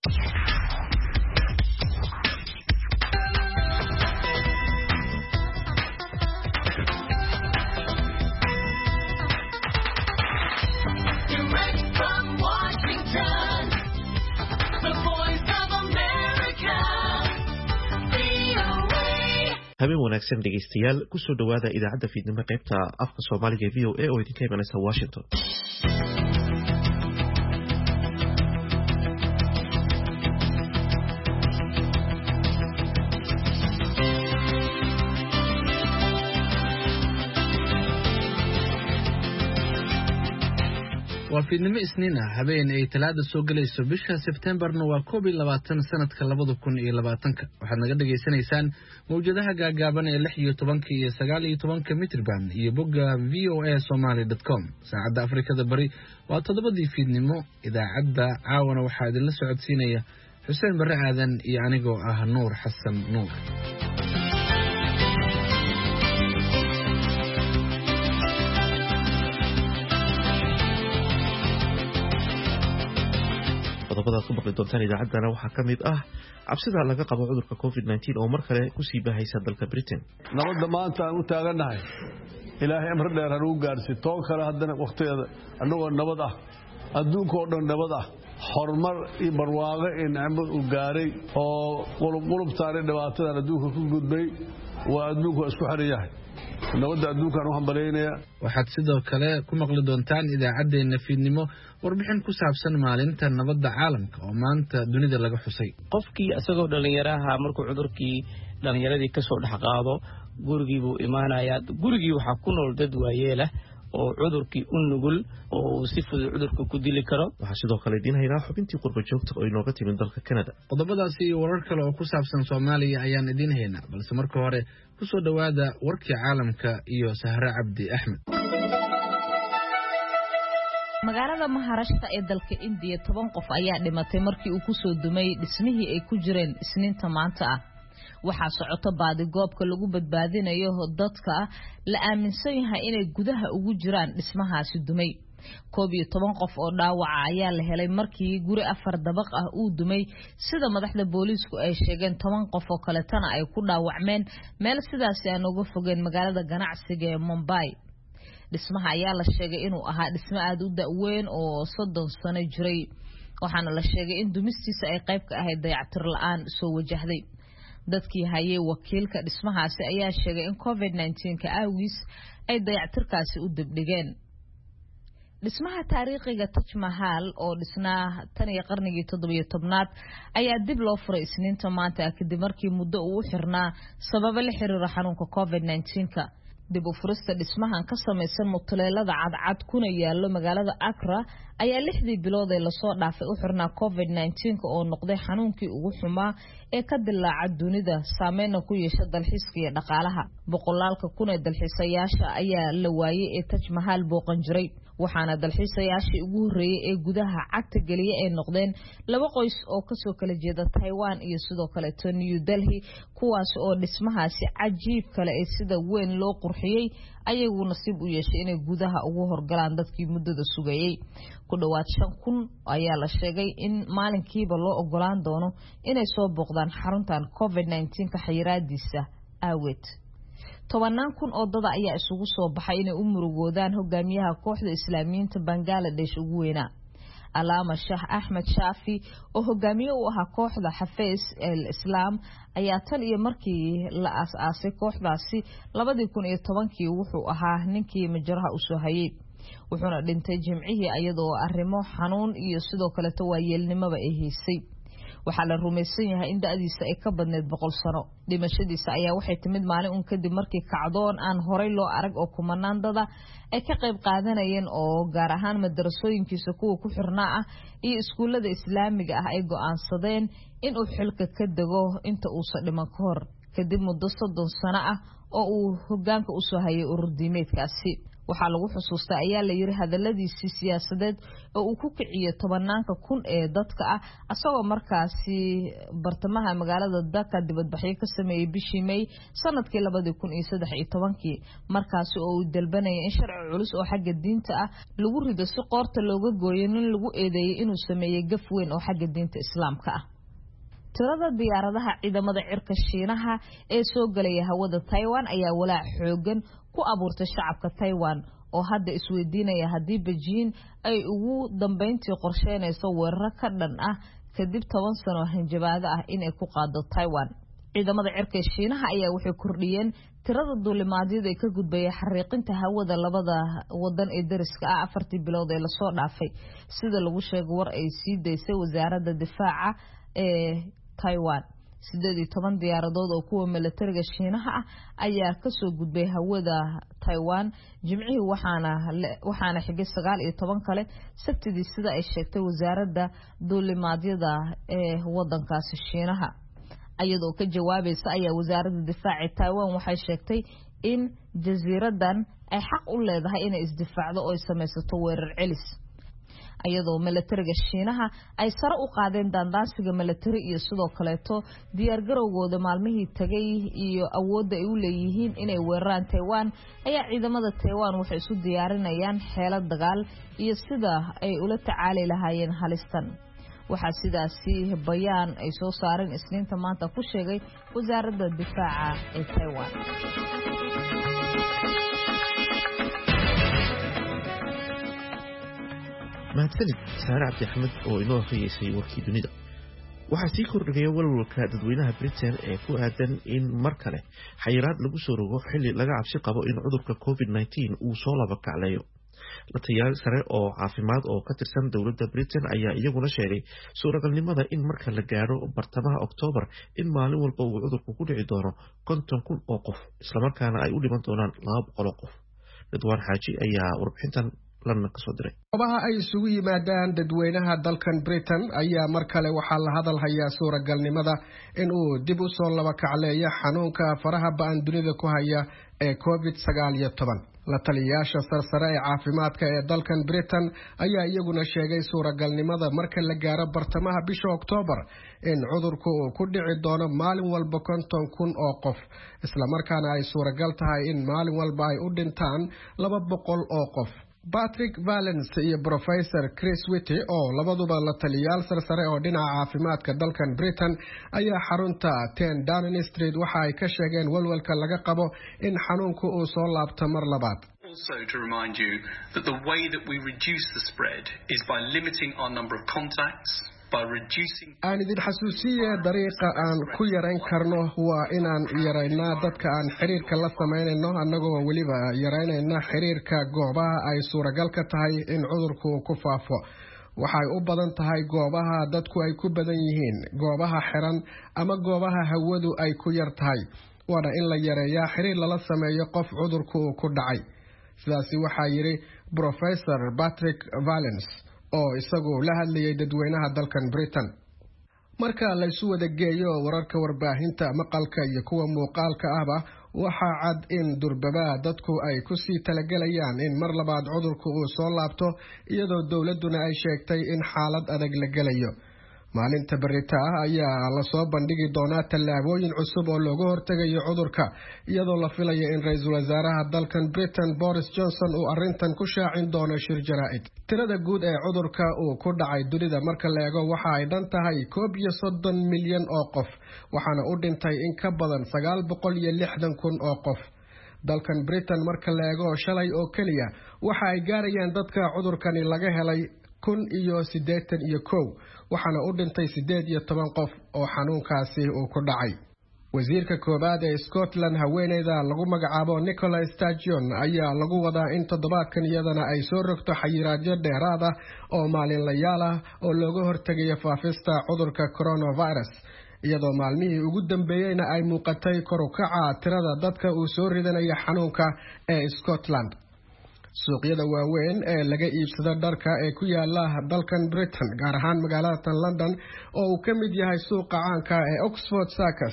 habeen wanaagsan dhegeystayaal ku soo dhawaada idaacadda fiidnimo qaybta afka Soomaaliga VOA oo idinka imanaysa Washington. وفيدنما إسنينا هبين أي ثلاثة سوقلي سبشة سبتمبر نوا كوبي لباتن سنة كلابضو كون إيه لباتنك وحنا قد جيسان إنسان موجودها جابنا اللحية طبنك يسجالي طبنك متر بان يبقى voasomali.com ساعد أفريقيا دبري وتضبط فيدنما إذا عدى عاون وحاد اللي سعد سينية حسين برا آذن يعني جو نور حسن نور. qodobada ku baqi doontaan idaacadana waxaa ka mid ah cabsida laga qabo cudurka COVID-19 oo mar kale ku sii baahaysa dalka Britain. nabadda maanta aan u taaganahay ilaahay amr dheer ha ugu gaarsiiyo toon kale haddana waqtigeeda annagoo nabad ah adduunka oo dhan nabad ah horumar iyo barwaaqo in nacmad u gaaray oo qulub taariikh dhibaatada adduunka ku gudbay waa adduunku isku xariyahay nabadda adduunkan u hambalyeynaya. waxaad sidoo kale ku maqli doontaan idaacadeena fiidnimo warbixin ku saabsan maalinta nabadda caalamka oo maanta dunida laga xusay. qofkii asagoo dhalinyaraha markuu cudurkii dhalinyaradii ka soo dhaxqaado gurigii buu imaanayaa gurigii waxa ku nool dad waayeel ah oo cudurkii u nugul oo si fudud cudurka ku dili karo. waxaa sidoo kale idin haynaa xubintii qurba joogta oo inooga timid dalka Canada. qodobadaasi iyo warar kale oo ku saabsan Soomaaliya ayaan idin haynaa balse marka hore ku soo dhawaada warkii caalamka iyo Sahra Cabdi Axmed. magaalada Maharashtra ee dalka India 10 qof ayaa dhimatay markii uu ku soo dumay dhismihii ay ku jireen Isniinta maanta ah. waxaa socota baadi goobka lagu badbaadinayo dadka la aaminsan yahay inay gudaha ugu jiraan dhismahaasi dumay. 11 qof oo dhaawaca ayaa la helay markii guri 4 dabaq ah uu dumay sida madaxda booliisku ay sheegeen. 10 qof oo kale tan ay ku dhaawacmeen meel sidaas aan uga fogeen magaalada ganacsiga ee Mumbai. dhismaha ayaa la sheegay inuu ahaa dhismo aad u da'weyn oo 30 sano jiray waxaana la sheegay in dumistiisa ay qayb ka ahayd dayactir la'aan soo wajahday. dadkii hayay wakiilka dhismahaasi ayaa sheegay in COVID-19 ka awgiis ay dayactirkaasi u dibdhigeen. dhismaha taariikhiga Taj Mahal oo dhisnaa tan iyo qarnigii 17aad ayaa dib loo furay Isniinta maanta kadib markii muddo uu xirnaa sababo la xiriira xanuunka COVID-19ka. dib u furista dhismahan ka samaysan mutuleelada cadcad kuna yaalo magaalada Accra ayaa 6 bilood ee la soo dhaafay u xirnaa COVID-19 oo noqday xanuunkii ugu xumaa ee ka dilaacay dunida saameeyna ku yeeshay dalxiiska iyo dhaqaalaha. boqolaalka kun ee dalxiisayaasha ayaa la waayay ee Taj Mahal booqan jiray waxaana dalxiisayaashii ugu horeeyay ee gudaha cagta galiyay ay noqdeen 2 qoys oo ka soo kala jeeda Taiwan iyo sidoo kale New Delhi kuwaas oo dhismahaasi cajiib kale ee sida weyn loo qurxiyay ayagu nasiib u yeeshay inay gudaha ugu horgalaan dadkii muddada sugayay. ku dhawaad 5,000 ayaa la sheegay in maalinkiiba loo ogolaan doono inay soo booqdaan xaruntan COVID-19 ka xayiraadiisa awgeed. 10,000 oo dad ayaa isugu soo baxay inay u murugoodaan hogaamiyaha kooxda Islaamiyiinta Bangladesh ugu weynaa Alama Shah Ahmed Shafi oo hogaamiye u ahaa kooxda Hafiz al-Islam ayaa tan iyo markii la aasaasay kooxdaasi 2010 wuxuu ahaa ninkii majraha u soo hayay wuxuuna dhintay Jimcihii iyadoo arrimo xanuun iyo sidoo kale waayeelnimada ay haysay. waxaa la rumaysan yahay in da'diisa ay ka badneed 100 sano. dhimashadiisa ayaa waxay timid maalin kadib markii kacdoon aan horey loo arag oo kumanaan dad ay ka qayb qaadanayeen oo gaar ahaan madrasooyinkiisa kuwa ku xirnaa ah iyo iskuulada islaamiga ah ay go'aansadeen in uu xilka ka dago inta uu dhiman ka hor kadib muddo 30 sano ah oo uu hogaanka u soo hayay urur diimeedkaasi. waxaa lagu xusuustaa ayaa la yiri hadaladiisii siyaasadeed oo uu ku kiciyo tobanaanka kun ee dadka ah asagoo markaasi bartamaha magaalada Dhaka dibadbaxyo ka sameeyay bishii May sanadkii 2013 markaasi oo uu dalbanayay in sharci culus oo xagga diinta ah lagu rido si qoorta looga gooyo in lagu eedeeyay inuu sameeyay gaf weyn oo xagga diinta islaamka ah tirada diyaaradaha ciidamada cirka Shiinaha ee soo galaya hawada Taiwan ayaa walaac xoogan ku abuurtay shacabka Taiwan oo hadda isweydiinaya haddii Beijing ay ugu dambeyntii qorsheynayso weerar ka dhan ah kadib 10 sano hanjabaado ah in ay ku qaado Taiwan ciidamada cirka Shiinaha ayaa waxay kordhiyeen tirada duulimaadyada ee ka gudbaya xariiqinta hawada labada wadan ee dariska ah 4 bilood ee la soo dhaafay sida lagu sheegay war ay sii deysay wasaaradda difaaca ee Taiwan 18 diyaaradood oo kuwa militariga Shiinaha ah ayaa ka soo gudbay hawada Taiwan jimcihii waxaana xigay 19 kale sabtidii sida ay sheegtay wasaaradda duulimaadyada ee wadankaasi Shiinaha ayadoo ka jawaabaysa ayaa wasaaradda difaaca Taiwan waxay sheegtay in jasiiradan ay xaq u leedahay inay isdifaacdo oo ay samaysato weerar celis ayadoo militariga Shiinaha ay sare u qaadeen dandaansiga militari iyo sidoo kaleeto diyaar garowgooda maalmihii tagay iyo awoodda ay u leeyihiin inay weeraraan Taiwan ayaa ciidamada Taiwan waxay isu diyaarinayaan xeelad dagaal iyo sida ay ula tacaali lahaayeen halistan waxaa sidaasi bayaan ay soo saareen Isniinta maanta ku sheegay wasaaradda difaaca ee Taiwan mahadsanid Saare Cabdi Axmed oo inoo akhriyeysay warkii dunida waxaa sii kordhigaya walwalka dadweynaha Britain ee ku aadan in mar kale xayiraad lagu soo rogo xilli laga cabsi qabo in cudurka COVID-19 uu soo laba kacleeyo la taliyaal sare oo caafimaad oo ka tirsan dowladda Britain ayaa iyaguna sheegay suuragalnimada in marka la gaaro bartamaha October in maalin walba uu cudurku ku dhici doono 50,000 oo qof isla markaana ay u dhiman doonaan 200 qof Ridwaan Xaaji ayaa warbixintan goobaha ay isugu yimaadaan dadweynaha dalkan Britain ayaa mar kale waxaa la hadal hayaa suuragalnimada in uu dib u soo laba kacleeyo xanuunka faraha ba'an dunida ku haya ee COVID-19 la taliyayaasha sarsare ee caafimaadka ee dalkan Britain ayaa iyaguna sheegay suuragalnimada marka la gaaro bartamaha bisha October in cudurku uu ku dhici doono maalin walba 50,000 oo qof isla markaana ay suuragal tahay in maalin walba ay u dhintaan 200 oo qof Patrick Vallance iyo Professor Chris Whitty oo labaduba la taliyaal sarsare oo dhinaca caafimaadka dalkan Britain ayaa xarunta 10 Downing Street waxa ay ka sheegeen walwalka laga qabo in xanuunku uu soo laabto mar labaad. Also to remind you that the way that we reduce the spread is by limiting our number of contacts. aan idin xasuusiye dariiqa aan ku yarayn karno waa inaan yaraynaa dadka aan xiriirka la samaynayno annagoo weliba yaraynayna xiriirka goobaha ay suuragal ka tahay in cudurku ku faafo waxay u badan tahay goobaha dadku ay ku badan yihiin goobaha xiran ama goobaha hawadu ay ku yar tahay waana in la yareeyaa xiriir lala sameeyo qof cudurku ku dhacay sidaasi waxaa yiri Professor Patrick Vallance oo isagu la hadlayay dadweynaha dalkan Britain marka la isu wada geeyo wararka warbaahinta maqalka iyo kuwa muuqaalka ahba waxa cad in durbaba dadku ay ku sii talagalayaan in mar labaad cudurku uu soo laabto iyadoo dawladuna ay sheegtay in xaalad adag la galayo maalinta berita ayaa la soo bandhigi doonaa tallaabooyin cusub oo looga hortagayo cudurka iyadoo la filayo in ra'iisul wasaaraha dalkan Britain Boris Johnson uu arrintan ku shaacin doono shir jaraa'id tirada guud ee cudurka uu ku dhacay dunida marka la eego waxa ay dhan tahay 31 milyan oo qof waxaana u dhintay in ka badan 960,000 oo qof dalkan Britain marka la eego shalay oo kaliya waxa ay gaarayaan dadka cudurkani laga helay 181 waxaana u dhintay 18 qof oo xanuunkaasi uu ku dhacay wasiirka koobaad ee Scotland haweeneyda lagu magacaabo Nicola Sturgeon ayaa lagu wadaa in toddobaadkan iyadana ay soo rogto xayiraadyo dheeraad ah oo maalinlayaal ah oo looga hortagayo faafista cudurka coronavirus iyadoo maalmihii ugu dambeeyayna ay muuqatay kor u kaca tirada dadka uu soo ridanayo xanuunka ee Scotland suuqyada waaweyn ee laga iibsado dharka ee ku yaala dalkan Britain gaar ahaan magaalada London oo uu ka mid yahay suuqa caanka ee Oxford Circus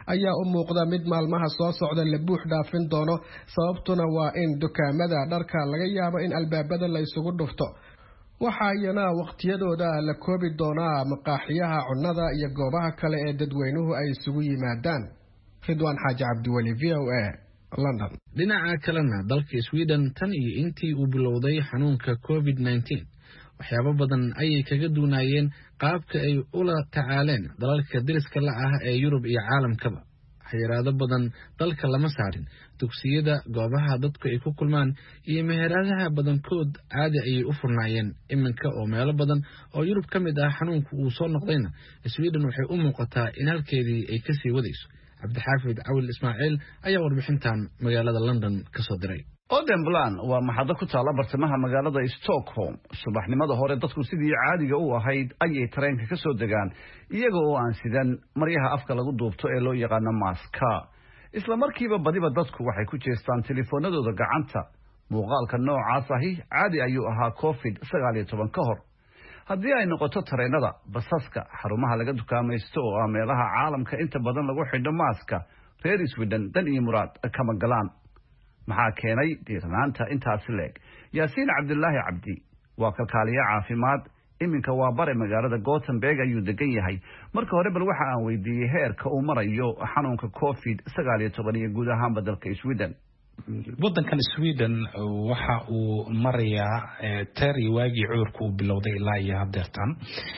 ayaa u muuqda mid maalmaha soo socda la buux dhaafin doono, sababtuna waa in dukaamada dharka laga yaabo in albaabada la isugu dhufto. waxaa iyana waqtiyadooda la koobi doonaa maqaaxiyaha cunnada iyo goobaha kale ee dadweynuhu ay isugu yimaadaan. Ridwaan Xaaji Cabdiweli, VOA, London. dhinaca kalena dalka Sweden tan iyo intii uu bilowday xanuunka COVID-19 waxyaabo badan ayay kaga duunayeen qaabka ay ula tacaaleen dalalka deriska la ah ee Yurub iyo caalamkaba. xayiraado badan dalka lama saarin, dugsiyada, goobaha dadku ay ku kulmaan iyo meheradaha badankood caadi ayay u furnaayeen. iminka oo meelo badan oo Yurub ka mid ah xanuunku uu soo noqdayna, Sweden waxay u muuqataa in halkeedii ay ka sii wadayso. Cabdixaafid Cawil Ismaaciil ayaa warbixintan magaalada London ka soo diray. Odenplan waa maxaddo ku taala bartamaha magaalada Stockholm. Subaxnimada hore dadku sidii caadiga u ahayd ayay tareenka ka soo degaan iyaga oo aan sidan maryaha afka lagu duubto ee loo yaqaan maaska. isla markiiba badiba dadku waxay ku jeestaan telefoonadooda gacanta. muuqaalka noocaas ahi caadi ayuu ahaa COVID-19 ka hor. haddii ay noqoto tareenada, basaska, xarumaha laga dukaamaysto oo ah meelaha caalamka inta badan lagu xidho maaska, reer Sweden dan iyo muraad kama galaan. maxaa keenay diirnaanta intaasi leeg? Yaasiin Cabdillaahi Cabdi waa kalkaaliye caafimaad, iminka waa bare magaalada Gothenburg ayuu degan yahay. marka hore bal waxa aan weydiiyey heerka uu marayo xanuunka COVID-19 iyo guud ahaan dalka Sweden. waddankan Sweden waxa uu marayaa tari waagii cudurku uu bilowday ilaa iyo haddeertan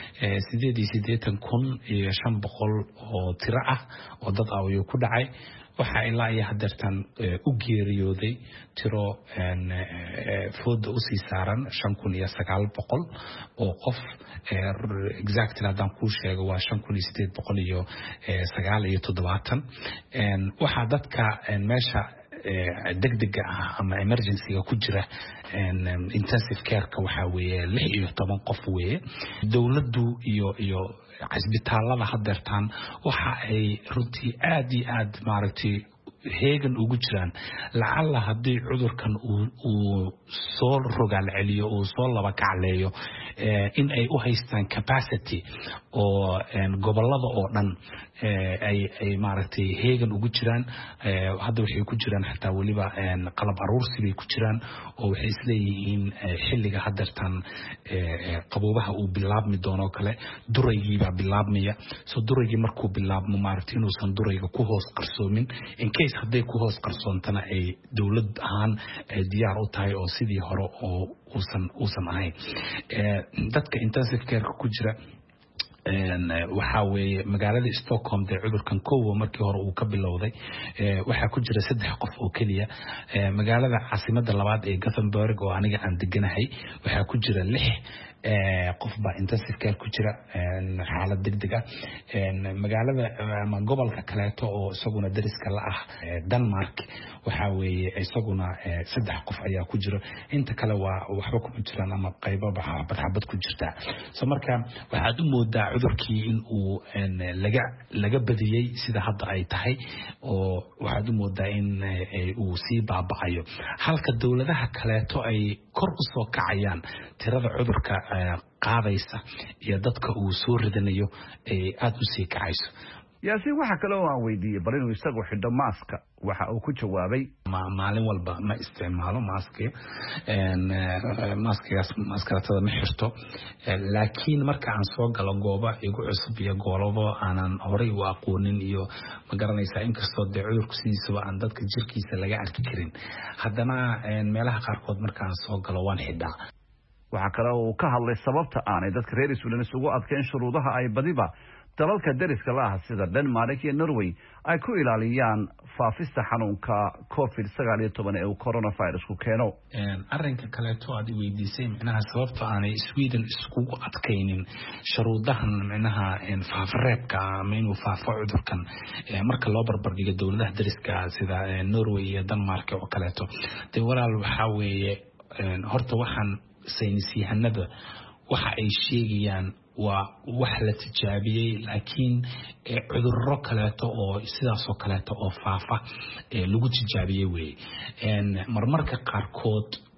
8,500 oo tiro ah oo dad ah ayuu ku dhacay. waxa ilaa iyo haddeertan u geeriyooday tiro fooda u sii saaran 5,900 oo qof. exactly haddaan kuu sheego waa 5,879. waxaa dadka meesha degdega ah ama emergency-ga ku jira intensive care-ka waxa weeye 16 qof weeye. dawladdu iyo cisbitaalada haddeertaan waxa ay runtii aad iyo aad maaragtay heegan ugu jiraan lacalla haddii cudurkan uu soo rogaal celiyo uu soo laba kacleeyo in ay u haystaan capacity oo gobolada oo dhan ay maaragtay heegan ugu jiraan. hadda waxay ku jiraan xataa waliba qalab aruursi bay ku jiraan oo waxay isleeyihiin xilliga haddeertan qaboobaha uu bilaabmi doono kale duraygiibaa bilaabmaya. soo duraygii markuu bilaabmo maaragtay inuusan durayga ku hoos qarsoomin in case hadday ku hoos qarsoontana ay dawlad ahaan diyaar u tahay oo sidii hore oo uusan ahayn. dadka intensive care ku jira waxa weeye magaalada Stockholm ee cudurkan koow markii hore uu ka bilowday waxa ku jira 3 qof oo kaliya. magaalada caasimadda labaad ee Gothenburg oo aniga aan deganahay waxa ku jira 6 qof ba intensive care ku jira xaalad degdeg ah. magaalada ama gobolka kaleeto oo isaguna dariska la ah Denmark waxa weeye isaguna 3 qof ayaa ku jira. inta kale waa waxba ku jiraan ama qaybo xabad ku jirta. soo marka waxaad u moodaa cudurkii in uu laga badiyay sida hadda ay tahay oo waxaad u moodaa in uu sii baabacayo halka dawladaha kaleeto ay kor u soo kacayaan tirada cudurka qaadaysa iyo dadka uu soo ridanayo ay aad u sii kacayso. Yaasiin waxa kale oo aan weydiiyey bal inuu isagu xidho maaska. waxa uu ku jawaabay maalin walba ma isticmaalo maaskiga maskaratada ma xirto laakiin marka aan soo galo gooba igu cusub iyo goolabo aanan horey u aqoonin iyo ma garanaysaa inkastoo dee cudurku sidiisaba aan dadka jirkiisa laga arki karin haddana meelaha qaarkood marka aan soo galo waan xidhaa. waxa kale oo uu ka hadlay sababta aanay dadka reer Sweden isugu adkeyn shuruudaha ay badiba dalalka deriska la ah sida Denmark iyo Norway ay ku ilaaliyaan faafista xanuunka COVID-19 ee coronavirus ku keeno. arrinka kale oo aad weydiisay macnaha sababta aanay Sweden iskugu adkeynin shuruudahan macnaha faafareebka ama inuu faafo cudurkan marka loo barbar dhigo dawladaha deriska sida Norway iyo Denmark oo kaleeto. de walaal waxa weeye horta waxaan saynisyahanada waxa ay sheegayaan waa wax la tijaabiyay laakiin cudurro kaleeto oo sidaas oo kaleeto oo faafa lagu tijaabiyay marmarka qaarkood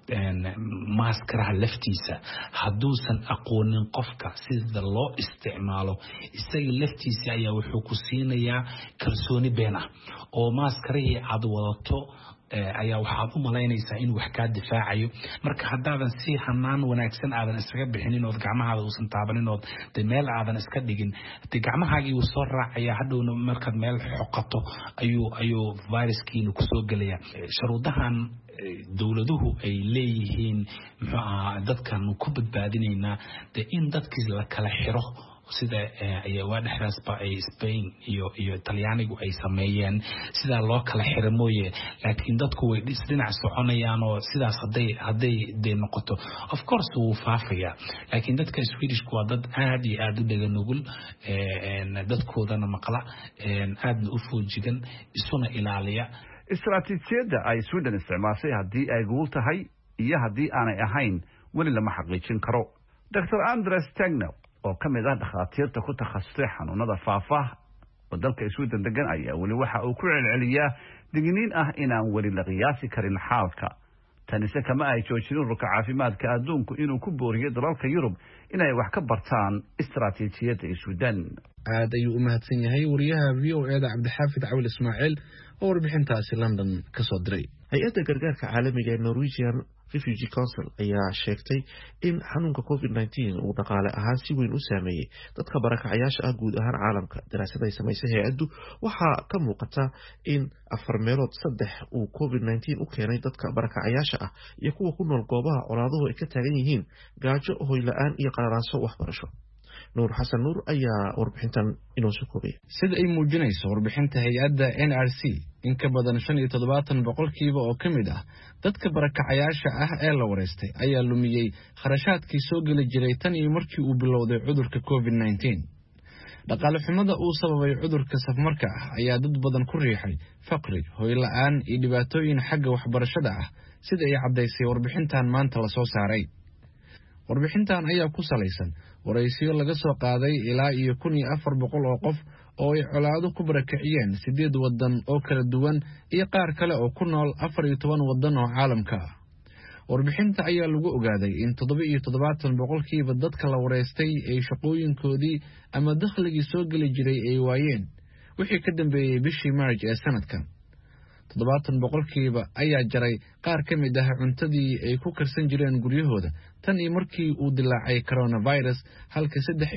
maaskaraha laftiisa hadduusan aqoonin qofka sida loo isticmaalo isaga laftiisa ayaa wuxuu ku siinayaa kalsooni been ah oo maaskarihii aad wadato ayaa waxaad u malaynaysaa in wax ka difaacayo marka hadaadan si hanaan wanaagsan aadan isaga bixinin oo gacmahaaga uusan taabanin oo meel aadan iska dhigin gacmahaagii uu soo raacaya hadhowna markaad meel xoqato ayuu viruskiina ku soo galaya sharuudahan dawladuhu ay leeyihiin muxuu ahaa dadkan ku badbaadinaynaa in dadkii la kala xiro sida waa dhexdaasba ay Spain iyo Talyaanigu ay sameeyeen sida loo kala xiro mooye laakiin dadku way dhinac soconayaan oo sidaas haday noqoto of course wuu faafaya laakiin dadka Swedish waa dad aad iyo aad u dhagan nugul dadkoodana maqla aad u foojigan isuna ilaaliya istaraatiijiyadda ay Sweden isticmaashay haddii ay guul tahay iyo haddii aanay ahayn weli lama xaqiijin karo Dr. Andres Tegnell oo kamid ah dhakhaatiirta ku takhasusay xanuunada faafa oo dalka Sweden degan ayaa weli waxa uu ku celceliyaa digniin ah inaan weli la qiyaasi karin xaalka tanise kama ay joojin ururka caafimaadka adduunku inuu ku booriyo dalalka Yurub inay wax ka bartaan istaraatiijiyadda Sweden aad ayuu u mahadsan yahay wariyaha VOA-da Cabdixaafid Cawil Ismaaciil oo warbixintaasi London ka soo diray hay-adda gargaarka caalamiga ee Norwegian Refugee Council ayaa sheegtay in xanuunka COVID-19 uu dhaqaale ahaan si weyn u saameeyay dadka barakacayaasha ah guud ahaan caalamka daraasad ay samaysay hay-addu waxaa ka muuqata in 4/3 uu COVID-19 u keenay dadka barakacayaasha ah iyo kuwa ku nool goobaha colaaduhu ay ka taagan yihiin gaajo hoy la'aan iyo qararaaso waxbarasho Nuur Xasan Nuur ayaa warbixintan inoo soo koobay sida ay muujinayso warbixinta hay'adda NRC in ka badan 75% oo kamid ah dadka barakacayaasha ah ee la wareystay ayaa lumiyay kharashaadkii soo gali jiray tan iyo markii uu bilowday cudurka COVID-19 dhaqaale xumada uu sababay cudurka safmarka ah ayaa dad badan ku riixay faqri hoy la'aan iyo dhibaatooyin xagga waxbarashada ah sida ay cadeysay warbixintan maanta la soo saaray warbixintan ayaa ku salaysan waraysiyo laga soo qaaday ilaa iyo 1400 oo qof oo ay colaado ku barakaciyeen 8 wadan oo kala duwan iyo qaar kale oo ku nool 14 wadan oo caalamka ah warbixinta ayaa lagu ogaaday in 77% dadka la wareystay ay shaqooyinkoodii ama dakhligii soo gali jiray ay waayeen wixii ka dambeeyay bishii March ee sanadkan 70% ayaa jaray qaar ka mid ah cuntadii ay ku karsan jireen guryahooda tan iyo markii uu dilaacay coronavirus halka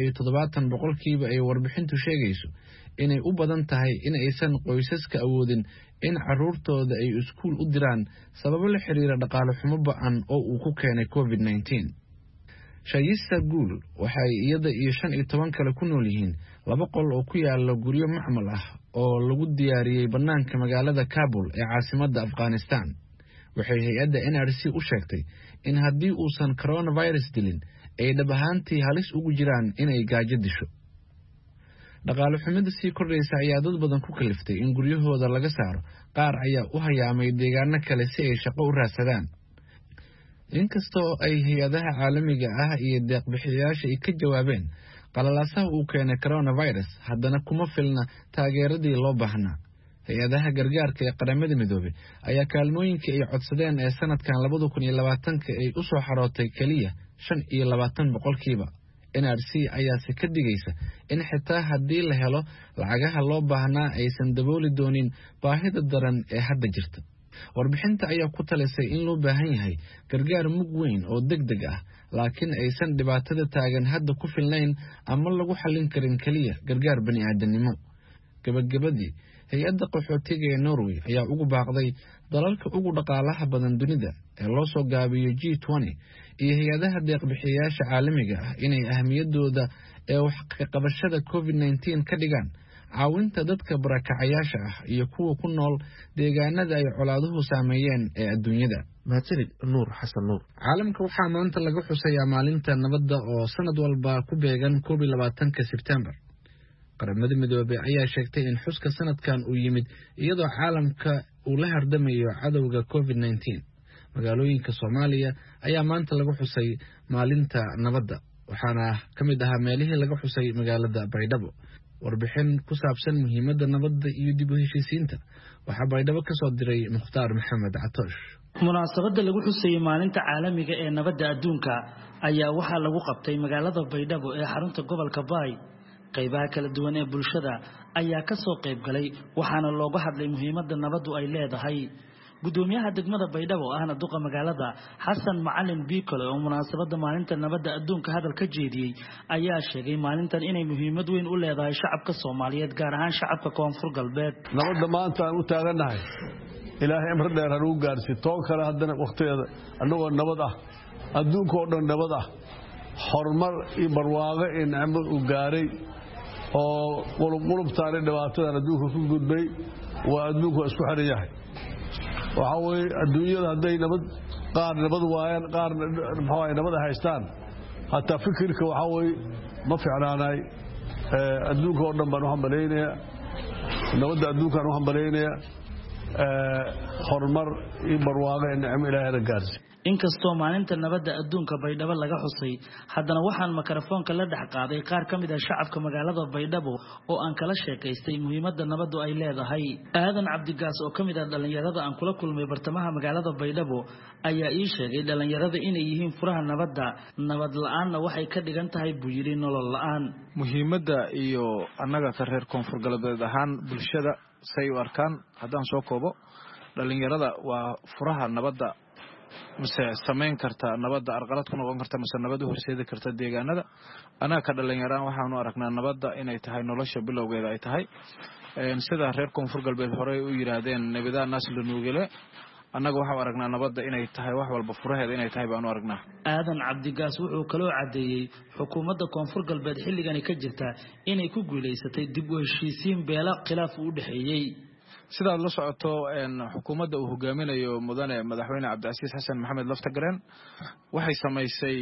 73% ay warbixintu sheegayso inay u badan tahay in aysan qoysaska awoodin in caruurtooda ay iskuul u diraan sababo la xiriira dhaqaale xumo ba'an oo uu ku keenay COVID-19 Shayista Guul waxay iyada iyo 15 kale ku nool yihiin 2 qol oo ku yaala guryo macmal ah oo lagu diyaariyay banaanka magaalada Kabul ee caasimadda Afghanistan waxay hay'adda NRC u sheegtay in haddii uusan coronavirus dilin ay dhab ahaantii halis ugu jiraan inay gaajo disho dhaqaale xumada sii kordhaysa ayaa dad badan ku kaliftay in guryahooda laga saaro qaar ayaa u hayaamay deegaano kale si ay shaqo u raadsadaan inkastoo ay hay'adaha caalamiga ah iyo deeq-bixiyayaasha ay ka jawaabeen qalalaasaha uu keenay coronavirus haddana kuma filna taageeradii loo baahnaa hay'adaha gargaarka ee qaramada midoobay ayaa kaalmooyinka ay codsadeen ee sanadkan 2020 ay u soo xarootay kaliya 25%. NRC ayaa si ka digaysa in xitaa haddii la helo lacagaha loo baahnaa aysan dabooli doonin baahida daran ee hadda jirta warbixinta ayaa ku talisay in loo baahan yahay gargaar mug weyn oo degdeg ah laakiin aysan dhibaatada taagan hadda ku filnayn ama lagu xallin karin kaliya gargaar bani'aadanimo gabagabadii hay'adda qaxootiga ee Norway ayaa ugu baaqday dalalka ugu dhaqaalaha badan dunida ee loo soo gaabiyo G20 iyo hay'adaha deeq-bixiyayaasha caalamiga ah inay ahmiyadooda ee wax ka qabashada COVID-19 ka dhigaan caawinta dadka barakacayaasha ah iyo kuwa ku nool deegaanada ay colaaduhu saameeyeen ee adduunyada mahadsanid Nuur Xasan Nuur caalamka waxaa maanta laga xusayaa maalinta nabadda oo sanad walba ku beegan 21 September qaramada midoobay ayaa sheegtay in xuska sanadkan uu yimid iyadoo caalamka uu la hardamayo cadawga COVID-19 magaalooyinka Soomaaliya ayaa maanta laga xusay maalinta nabadda waxaana kamid ahaa meelihii laga xusay magaalada Baydhabo warbixin ku saabsan muhiimadda nabadda iyo dib u heshiisiinta waxaa Baydhabo ka soo diray Mukhtaar Maxamed Catoosh munaasabada lagu xusayay maalinta caalamiga ee nabadda adduunka ayaa waxaa lagu qabtay magaalada Baydhabo ee xarunta gobolka Baay. qaybaha kala duwan ee bulshada ayaa ka soo qayb galay waxaana looga hadlay muhiimadda nabaddu ay leedahay. gudoomiyaha degmada Baydhabo ahna duqa magaalada Xasan Macalin Biikole oo munaasabada maalinta nabadda adduunka hadal ka jeediyay ayaa sheegay maalintan inay muhiimad weyn u leedahay shacabka Soomaaliyeed gaar ahaan shacabka Koonfur Galbeed. nabadda maanta aan u taaganahay ilaahay amr dheer ha uu gaarsiiyo toon kale haddana waqtigeeda annagoo nabad ah adduunka oo dhan nabad ah horumar iyo barwaaqo in nicmo u gaaray oo qulubtaani dhibaatadan adduunka ku gudbay waa adduunku isku xiran yahay waxa weeye adduunyada hadday nabad qaar nabad waayaan qaar maxaa nabad haystaan hatta fikirka waxa weeye ma fiicnaanay adduunka oo dhan baan u hambaleynayaa nabadda adduunkaan u hambaleynayaa horumar iyo barwaaqo in nicmo ilaahay gaarsiiyo. inkastoo maalinta nabadda adduunka Baydhabo laga xusay haddana waxaan makarafoonka la dhex qaaday qaar ka mid ah shacabka magaalada Baydhabo oo aan kala sheekaystay muhiimadda nabaddu ay leedahay. Aadan Cabdigaas oo ka mid ah dhalinyarada aan kula kulmay bartamaha magaalada Baydhabo ayaa ii sheegay dhalinyarada inay yihiin furaha nabadda nabad la'aanna waxay ka dhigan tahay buu yiri nolol la'aan. muhiimadda iyo annaga ka reer Koonfur Galbeed ahaan bulshada say u arkaan haddaan soo koobo dhalinyarada waa furaha nabadda mise samayn karta nabadda arqalad ku noqon karta mise nabad u horseedi karta deegaanada anaga ka dhalinyaraan waxaanu aragnaa nabadda inay tahay nolosha bilowgeeda ay tahay sida reer Koonfur Galbeed hore u yiraahdeen nabadda naas la nuugale annaga waxaan aragnaa nabadda inay tahay wax walba furaheeda inay tahay baanu aragnaa. Aadan Cabdigaas wuxuu kaloo cadeeyay xukuumadda Koonfur Galbeed xilligan ka jirta inay ku guuleysatay dib u heshiisiin beela khilaaf u dhaxeeyay. sidaad la socoto xukuumadda uu hogaaminayo mudane madaxweyne Cabdicasiis Xasan Maxamed Laftagareen waxay samaysay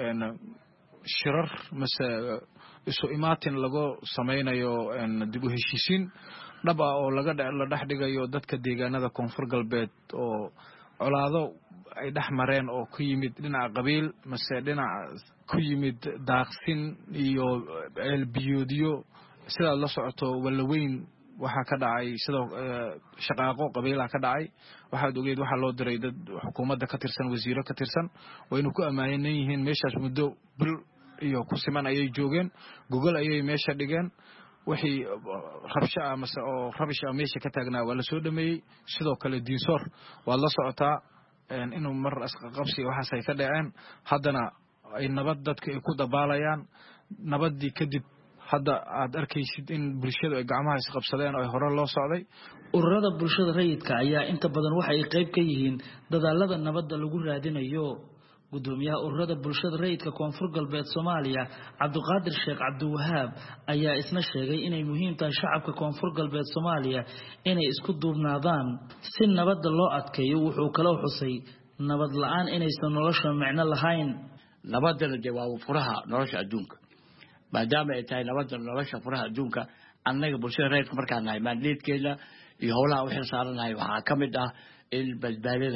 shirar mise isu imaatin lagu sameynayo dib u heshiisiin dhab ah oo la dhex dhigayo dadka deegaanada Koonfur Galbeed oo colaado ay dhex mareen oo ku yimid dhinaca qabiil mise dhinaca ku yimid daaqsin iyo elbiyoodiyo sidaad la socoto wala weyn waxa ka dhacay sidoo shaqaaqo qabiilaha ka dhacay waxaad ogeed waxa loo diray dad xukuumadda ka tirsan wasiiro ka tirsan oo inuu ku amaanan yihiin meeshaas muddo bil iyo ku siman ayay joogeen Google ayay meesha dhigeen wixii rabsho ama oo rabish meesha ka taagnaa wala soo dhameeyay sidoo kale diinsoor waa la socotaa inuu mar asqaqabsi waxa ay ka dhaceen haddana ay nabad dadka ay ku dabaalayaan nabadii kadib hadda aad arkaysid in bulshadu ay gacmaha is qabsadeen oo hore loo socday. ururada bulshada rayidka ayaa inta badan waxa ay qayb ka yihiin dadaalada nabadda lagu raadinayo. gudoomiyaha ururada bulshada rayidka Koonfur Galbeed Soomaaliya Cabdiqaadir Sheekh Cabdiwahaab ayaa isna sheegay inay muhiim tahay shacabka Koonfur Galbeed Soomaaliya inay isku duubnaadaan si nabadda loo adkeeyo. wuxuu kaloo xusay nabad la'aan inaysan nolosha macno lahayn. nabadda waa furaha nolosha adduunka maadaama ay tahay nabadda nolosha furaha adduunka annaga bulshada rayidka markaan nahay maadleedkeena iyo howlaha wixii saaranahay waxaa ka mid ah in badbaadada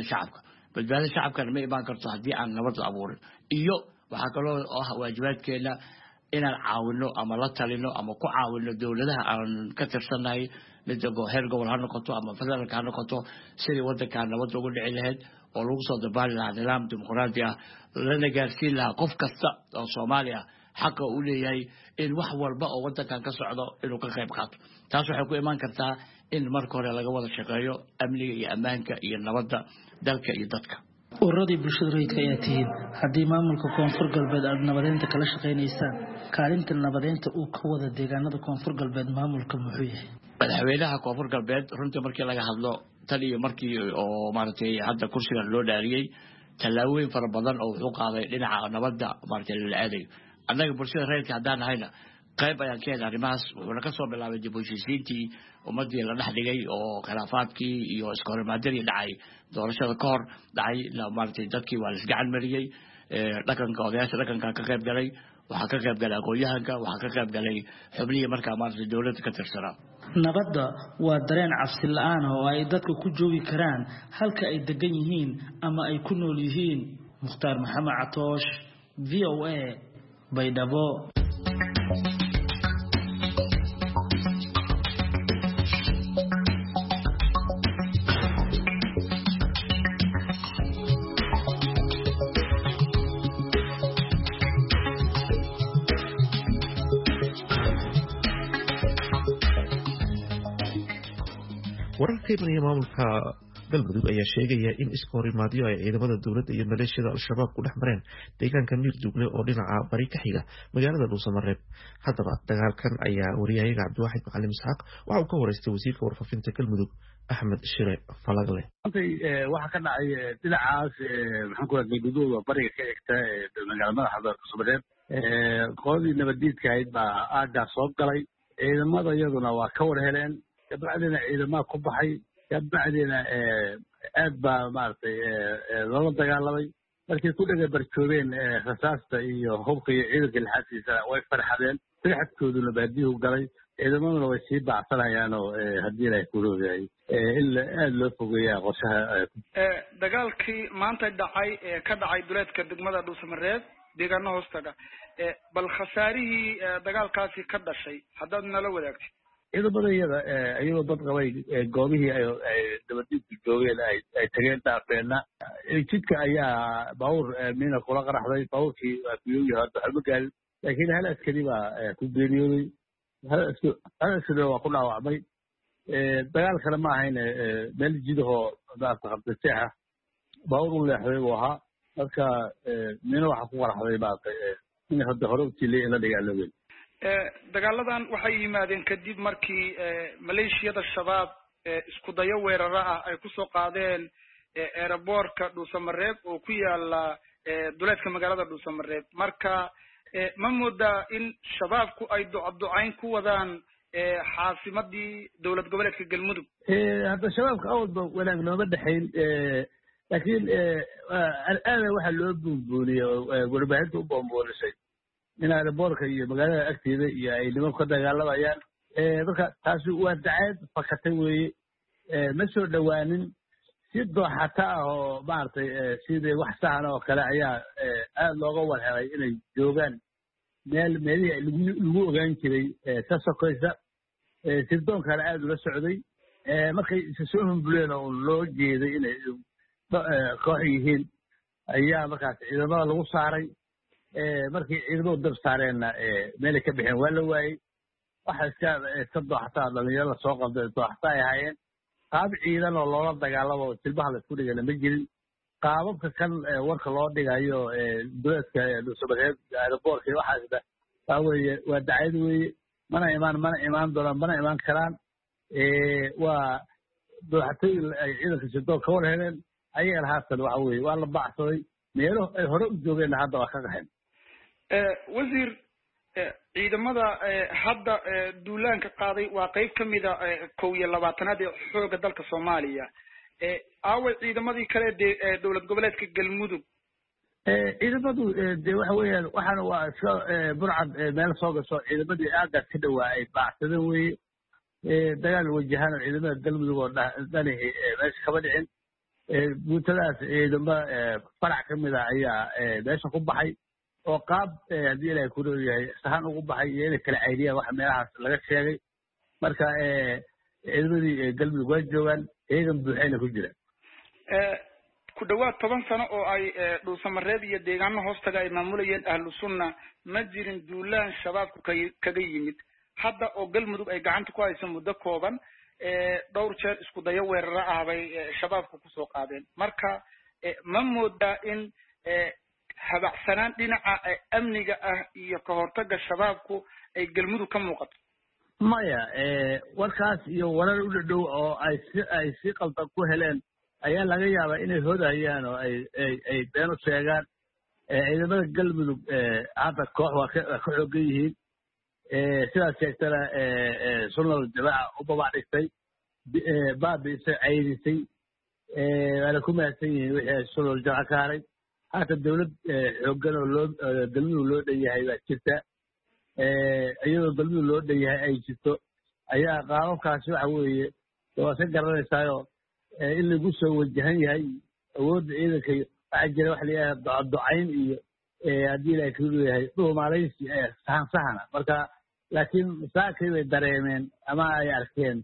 shacabka ma imaan karto haddii aan nabad la abuurin iyo waxaa kaloo ah waajibaadkeena inaan caawino ama la talino ama ku caawino dowladaha aan ka tirsanahay midda heer gobol ha noqoto ama federaalka ha noqoto sidii waddanka nabad ugu dhici lahayd oo lagu soo dabaali lahaa nidaam dimuqraadi ah lana gaarsiin lahaa qof kasta oo Soomaali ah xaq u leeyahay in wax walba oo waddankan ka socdo inuu ka qayb qaato. taas waxay ku imaan kartaa in marka hore laga wada shaqeeyo amniga iyo ammaanka iyo nabadda dalka iyo dadka. ururadii bulshada rayidka ayaa tihiin haddii maamulka Koonfur Galbeed aad nabadeynta kala shaqeynaysaan kaalinta nabadeynta uu ka wada deegaanada Koonfur Galbeed maamulka muxuu yahay? madaxweynaha Koonfur Galbeed runtii markii laga hadlo tan iyo markii oo maartay hadda kursiga loo dhaariyay talaawooyin fara badan oo wuxuu qaaday dhinaca nabadda maartay la aadayo. annaga bulshada rayidka haddaan hayna qayb ayaan ka helnay arrimahaas wuxuuna ka soo bilaabay dib u heshiisiintii ummadii la dhex dhigay oo khilaafaadkii iyo iskoorimaadadii dhacay doorashada ka hor dhacay maartay dadkii waa la isgacan mariyay dhaqanka odayaasha dhaqanka ka qayb galay waxaa ka qayb galay aqoonyahanka waxaa ka qayb galay xubnihii markaa maartay dowladda ka tirsanaa. nabadda waa dareen cabsi la'aan oo ay dadku ku joogi karaan halka ay degan yihiin ama ay ku nool yihiin. Mukhtaar Maxamed Catoosh VOA Baydhabo. wararka imanaya maamulka galmudug ayaa sheegaya in iska horimaadyo ay ciidamada dowladda iyo maleeshiyada al-shabaab ku dhex mareen deegaanka miirduugle oo dhinaca bari ka xiga magaalada dhuusamareeb. haddaba dagaalkan ayaa wariyahayaga cabdiwaaxid macalin isxaaq waxa uu ka waraystay wasiirka warfaafinta galmudug axmed shire falagle. waxaa ka dhacay dhinacaas maxaan ku galmudug bariga ka xigta magaalada madaxda dhuusamareeb qoladii nabaddiidka ahayd baa aaggaas soo galay. ciidamada iyaduna waa ka war heleen, kabacdina ciidamada ku baxay, kabacdina aad baa maaragtay loola dagaalamay. markay ku dhega barjoobeen rasaasta iyo hubka iyo ciidanka lixaadkiisa way farxadeen, farxadkooduna baadiyuhu galay. ciidamaduna way sii baacsanayaan oo haddii ilaahay ku roogahay in aad loo fogeeyaa qorshaha. dagaalkii maanta dhacay ka dhacay duleedka degmada dhuusamareeb deegaano hoostaga, bal khasaarihii dagaalkaasi ka dhashay haddaad nala wadaagtid. ciidamada iyada iyagoo dad qabay goobihii ay dabadiidku joogeen ay tageen dhaafeenna jidka ayaa baabuur miina kula qaraxday. baabuurkii waa kuyooyi hadda waxba gaarin, laakiin hal askari baa ku geeriyooday, hal askari waa ku dhaawacmay. dagaal kale ma ahayn, meel jidahoo maarata qabtaseexa baabuur u leexday buu ahaa. marka miina waxaa ku qaraxday maarata in hadda hore utilay in la dagaalooben. dagaaladan waxay yimaadeen kadib markii maleeshiyada shabaab isku dayo weeraro ah ay kusoo qaadeen eeraboorka dhuusamareeb oo ku yaala duleedka magaalada dhuusamareeb. marka ma moodaa in shabaabku ay ducaducayn ku wadaan xaasimadii dowlad goboleedka galmudug? hadda shabaabka awalba wanaag nooma dhexayn, laakiin aada waxaa loo buunbuuniyey warbaahinta u boonboonisay in aeroboorka iyo magaalada agteeda iyo ay nimanku ka dagaalamayaan. marka taasi waa dacayd fakatay weeye, ma soo dhowaanin. si dooxata ah oo maaragtay sidii wax sahan oo kale ayaa aada looga warhelay inay joogaan meelihii lagu ogaan jiray ka sokaysa. sirdoonkaana aada ula socday. markay isa soo humbuleen oo loo jeeday inay koox yihiin ayaa markaas ciidamada lagu saaray. markii ciidamadu dab saareenna meelay ka bixeen waa la waayey. waxa iska dooxataa dhalinyarada soo qabday dooxata ay ahaayeen. qaab ciidan oo loola dagaalamo silbaha la isku dhigana ma jirin. qaababka kan warka loo dhigayo duleedka dhuusamareeb aeroboorka iyo waxaasna waa weeye waa dacayad weeye. mana imaan doonaan, mana imaan karaan. waa dooxatooyin ay ciidanka sidoon ka war heleen ayaga haatan waxa weeye waa la baacsaday. meelo ay hore u joogeenna hadda waa ka qaxeen. wasiir, ciidamada hadda duulaanka qaaday waa qayb ka mida 21aad ee xooga dalka Soomaaliya. aaway ciidamadii kale ee dowlad goboleedka galmudug? ciidamadu de waxa weeyaan waxaana waa iska burcad meel soo gasho. ciidamadii aagaas ka dhawaa ay baacsadeen weeye. dagaal wajahaan ciidamada galmudug oo dhanahi meesha kama dhicin. guutadaas ciidamo farac ka mid ah ayaa meesha ku baxay oo qaab haddii ilaahay ku leeyahay sahan ugu baxay iyo inay kala cayriyaan waxa meelahaas laga sheegay. marka ciidamadii galmudug waa joogaan, iyagan buuxayna ku jiraan. ku dhawaad 10 sano oo ay dhuusamareeb iyo deegaano hoostaga ay maamulayeen ahlu sunna ma jirin duulaan shabaabku kaga yimid. hadda oo galmudug ay gacanta ku hayso muddo kooban, dhowr jeer isku dayo weeraro ah bay shabaabku kusoo qaadeen. marka ma moodaa in habacsanaan dhinaca amniga ah iyo ka hortagga shabaabku ay galmudug ka muuqato? maya, warkaas iyo warar u dhadhow oo ay si qaldan ku heleen ayaa laga yaabaa inay hodayaan oo ay been u sheegaan. ciidamada galmudug hadda koox waa ka xoogan yihiin. sidaas sheegtana sunnada jamaaca u babac dhigtay, baabiisay, caydisay. waana ku mahadsan yihiin wixii sunnada jamaaca ka haray. haata dawlad xoogan oo galmudug loo dhan yahay baa jirta. iyadoo galmudug loo dhan yahay ay jirto ayaa qaababkaasi waxa weeye waa ka garanaysaayo in lagu soo wajahan yahay awoodda ciidanka. waxaa jira waxa la yidhaha ducayn iyo haddii ilaahay ku leeyahay dhuumalaysi sahana. marka laakiin masaakay bay dareemeen ama ay arkeen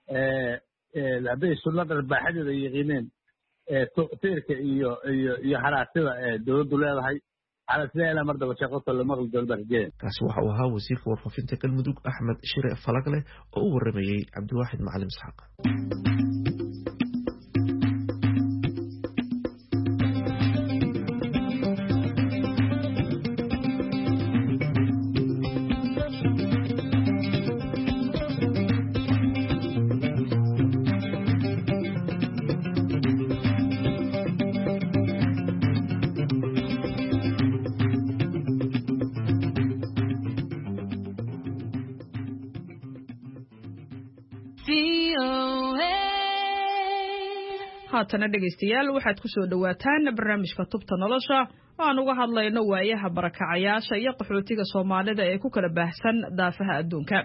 hadday sunnada baaxadeeda yaqiineen tiirka iyo haraatida dowladdu leedahay. xalasida ilaa mar daba shaqoto la maqli doono barjeen. kaasi waxa uu ahaa wasiirka warfaafinta galmudug axmed shire falagle oo u waramayey cabdiwaaxid macalin isxaaq. haatana dhegaystayaal waxaad ku soo dhawaataan barnaamijka tubta nolosha oo aan uga hadlayno waayaha barakacayaasha iyo qaxootiga Soomaalida ee ku kala baahsan daafaha adduunka.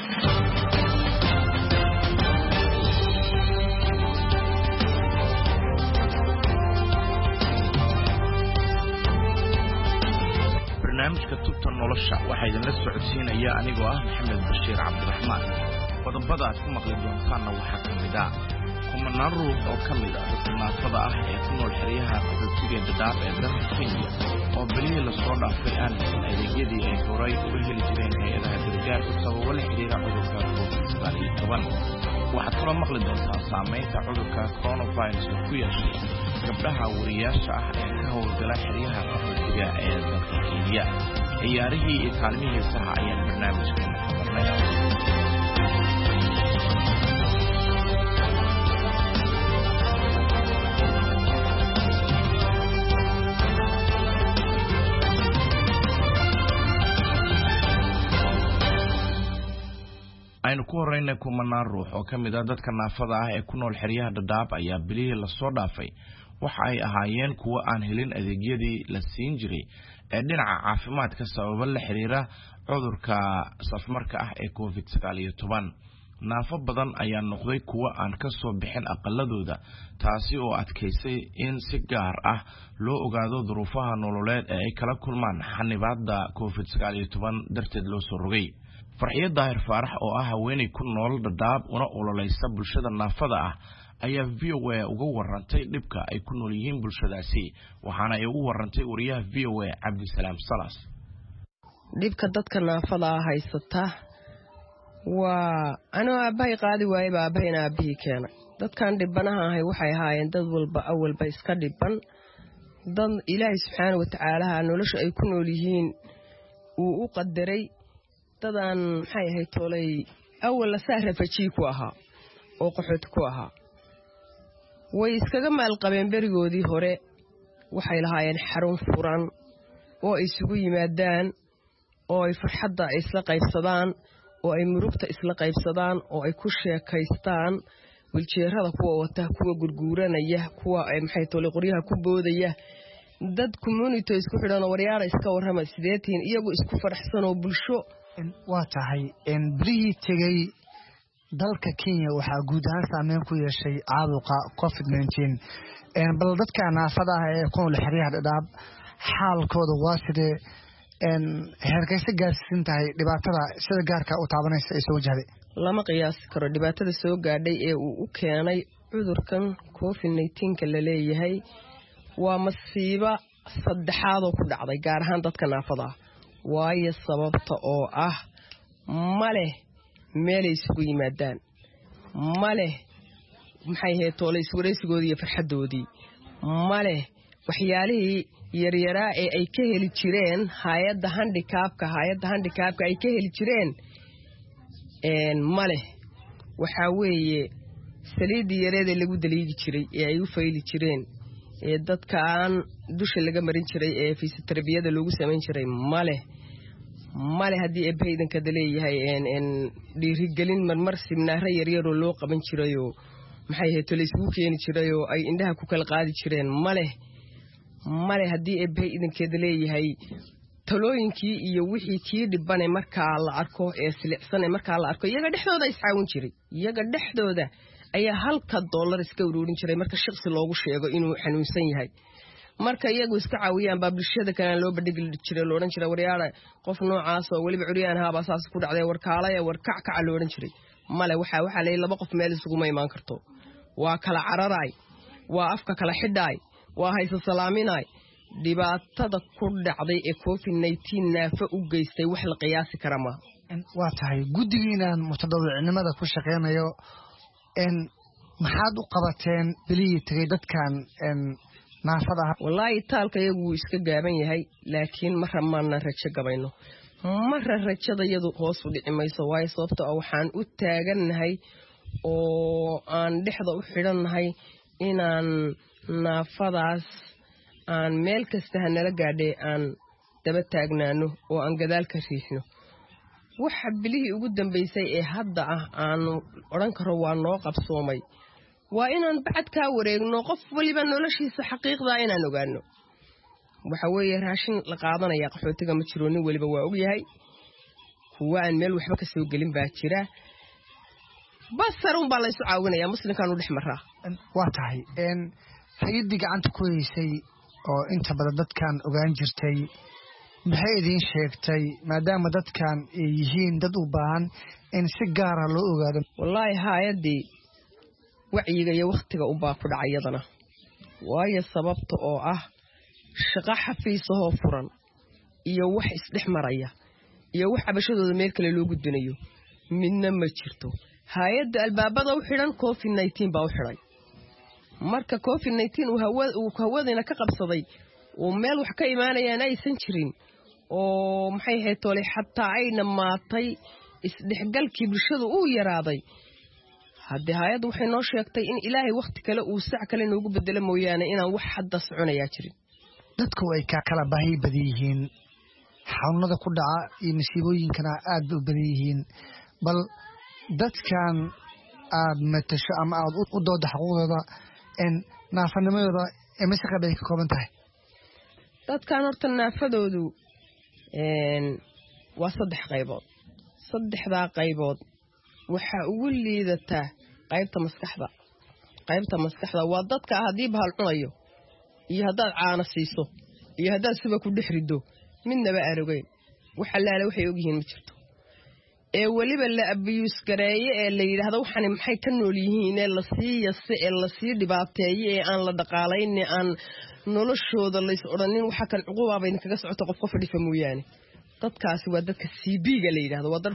barnaamijka tubta nolosha waxaa idinla socodsiinaya anigoo ah Maxamed Bashiir Cabdiraxmaan. qodobada aad ku maqli doontaanna waxaa ka mid ah kumanaan ruux oo ka mid ah dadka naafada ah ee ku nool xeryaha qaxootiga Dadaab ee dalka Kenya oo bilihii lasoo dhaafay aan helin adeegyadii ay horay uga heli jireen hay'adaha gargaarka sababo la xiriira cudurka COVID-19. waxaad kaloo maqli doontaa saameynta cudurka coronavirus oo ku yeeshay gabdhaha wariyaasha ah ee ka howlgala xeryaha qaxootiga ee dalka Kenya. ciyaarihii iyo kaalmihii saha ayaan barnaamijka ka marnay. aynu ku horreynay kumanaan ruux oo ka mid ah dadka naafada ah ee ku nool xeryaha Dadaab ayaa bilihii lasoo dhaafay waxa ay ahaayeen kuwa aan helin adeegyadii la siin jiray ee dhinaca caafimaadka sababo la xiriira cudurka safmarka ah ee COVID-19. naafo badan ayaa noqday kuwa aan ka soo bixin aqaladooda taasi oo adkaysay in si gaar ah loo ogaado duruufaha nololeed ee ay kala kulmaan xanibaadda COVID-19 darteed loo soo rogay. farxiyo daahir faarax oo ah haweeney ku nool Dadaab una ololeysa bulshada naafada ah ayaa VOA uga warantay dhibka ay ku nool yihiin bulshadaasi waxaana ay ugu warantay wariyaha VOA Cabdisalaam Salas. dhibka dadka naafada ah haysata waa anoo aabbahay qaadi waayay aabahayna aabihii keenay. dadkan dhibanaha ahay waxay ahaayeen dad walba awalba iska dhiban, dad Ilaahay subxaanahu wa tacaala nolosha ay ku nool yihiin uu u qadaray. dadaan maxay ahayd toolay awal la saarafaji ku ahaa oo qaxoot ku ahaa way iskaga maal qabeen berigoodii hore. waxay lahaayeen xarun furan oo ay isugu yimaadaan oo ay farxadda isla qaybsadaan oo ay murugta isla qaybsadaan oo ay ku sheekaystaan. wiljeerada kuwa wata, kuwa gurguuranaya, kuwa maxay toolay qoryaha ku boodaya, dad community isku xidhan oo waryaara iska warrama sideetiin iyagu isku faraxsan oo bulsho. waa tahay bilihii tegay dalka Kenya waxaa guud ahaan saameyn ku yeeshay caabuqa COVID-19. bal dadka naafada ah ee ku nool xeryaha Dadaab xaalkooda waa sidee heerkaysa gaarsiin tahay dhibaatada sida gaarka u taabanaysa ay soo wajahday? lama qiyaasi karo dhibaatada soo gaadhay ee uu u keenay cudurkan COVID-19 la leeyahay. waa masiibo saddexaad oo ku dhacday gaar ahaan dadka naafada ah. waayo sababta oo ah male meelay isugu yimaadaan, male maxay ahayd toolay iswareysigoodii iyo farxadoodii, male waxyaalihii yaryaraa ee ay ka heli jireen hay'adda handicapka ay ka heli jireen male. waxaa weeye saliidii yareed ee lagu daliigi jiray ee ay u fayli jireen ee dadka aan dusha laga marin jiray ee fisioterabiyada loogu samayn jiray male haddii eebhaydanka leeyahay dhiirigelin marmar sibnaaro yaryaroo loo qaban jirayoo maxay ahayd tole isugu keeni jirayoo ay indhaha ku kala qaadi jireen male haddii eebhaydankeeda leeyahay talooyinkii iyo wixii kii dhibane markaa la arko ee silicsane markaa la arko iyaga dhexdooda iscaawin jiray. iyaga dhexdooda ayaa $1 iska uruurin jiray marka shakhsi loogu sheego inuu xanuunsan yahay. marka iyagu iska caawiyaan baa bulshada kale loo badhigi jiray loo oran jiray waryaara qof noocaas oo waliba curiyaan haaba saas ku dhacday warkaalaya warkac loo oran jiray. male waxa leeyahay laba qof meel isugu ma imaan karto. waa kala cararay, waa afka kala xidhay, waa haysa salaaminay. dhibaatada ku dhacday ee COVID-19 naafa u geystay wax la qiyaasi kara ma. waa tahay guddigiinaan mutadawwicnimada ku shaqeynayo maxaad u qabateen bilihii tagay dadkan naafada ah? wallaahi taalka iyagu iska gaaban yahay laakiin marra maana rajo gabayno. marra rajada iyadu hoos u dhici mayso waayo sababta waxaan u taagannahay oo aan dhexda u xidhannahay inaan naafadaas aan meel kasta hanala gaadhay aan daba taagnaano oo aan gadaal ka riixno. waxa bilihii ugu dambeysay ee hadda aan oran karo waa noo qabsoomay waa inaan bacad ka wareegno qof waliba noloshiisa xaqiiqda inaan ogaano waxa weeye raashin la qaadanaya qaxootiga ma jiro nin waliba waa og yahay kuwa aan meel waxba ka soo gelin baa jira basarun baa la isu caawinaya muslimkan u dhexmaraa waa tahay hay'adii gacanta ku haysay oo inta badan dadkan ogaan jirtay maxay idin sheegtay maadaama dadkan ay yihiin dad u baahan in si gaar ah loo ogaado wallahi hay'adii wacyiga iyo waqtiga u baa ku dhacay yadana waayo sababta oo ah shaqo xafiisahoo furan iyo wax isdhex maraya iyo wax cabashadooda meel kale loo gudbinayo midna ma jirto hay'adda albaabada u xidhan COVID-19 baa u xidhay marka COVID-19 uu hawadina ka qabsaday oo meel wax ka imaanayaan aysan jirin oo maxay ahayd tole xataa ay dhamaatay isdhexgalkii bulshada uu yaraaday haddii hay'addu waxay noo sheegtay in ilaahay waqti kale uu sac kale noogu bedelo mooyaane inaan wax hadda soconayaa jirin dadku ay kala baahi badan yihiin xanuunada ku dhaca iyo nasiibooyinkana aad u badan yihiin bal dadkan aad matasho ama aad u dooda xuquuqdooda naafanimadooda mise qayb ay ka kooban tahay dadkan horta naafadoodu waa 3 qaybood 3daa qaybood waxa ugu liidata qaybta maskaxda waa dadka haddii bahal cunayo iyo haddaad caana siiso iyo haddaad suba ku dhex rido midnaba arogeyn waxa laala waxay ogyihiin ma jirto ee waliba la abuse gareeye ee la yiraahdo waxani maxay ka nool yihiin ee la siiyase ee la sii dhibaateeyay ee aan la dhaqaalayn aan noloshooda la is oranin waxa kan cuquba bay kaga socoto qof fadhifa mooyaane dadkaasi waa dadka CB-ga la yiraahdo waa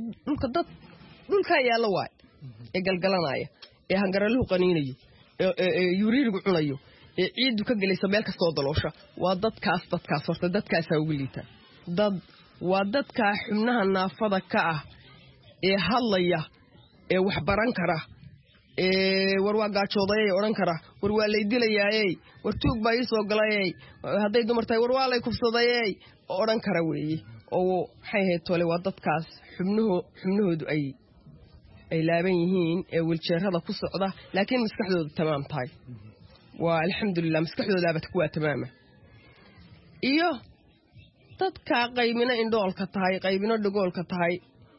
dhulka yaala waay ee galgalanaya ee hangaraluhu qaniinayo ee yuriirigu cunayo ee ciidu ka galayso meel ka soo daloosha waa dadkaas horta dadkaas ugu liita waa dadka xubnaha naafada ka ah ee hadlaya ee wax baran kara ee war waa gaajooday oran kara war waa lay dilayay war tuug baa ii soo galay haday dumartay war waa lay kufsaday oran kara weeye oo maxay ahayd tole waa dadkaas xubnahoodu ay laaban yihiin ee wiljeerada ku socda laakiin maskaxdoodu tamaam tahay waa alxamdulillah maskaxdooda laabad ku waa tamaama iyo dadka qaybina indhoolka tahay qaybina dhagoolka tahay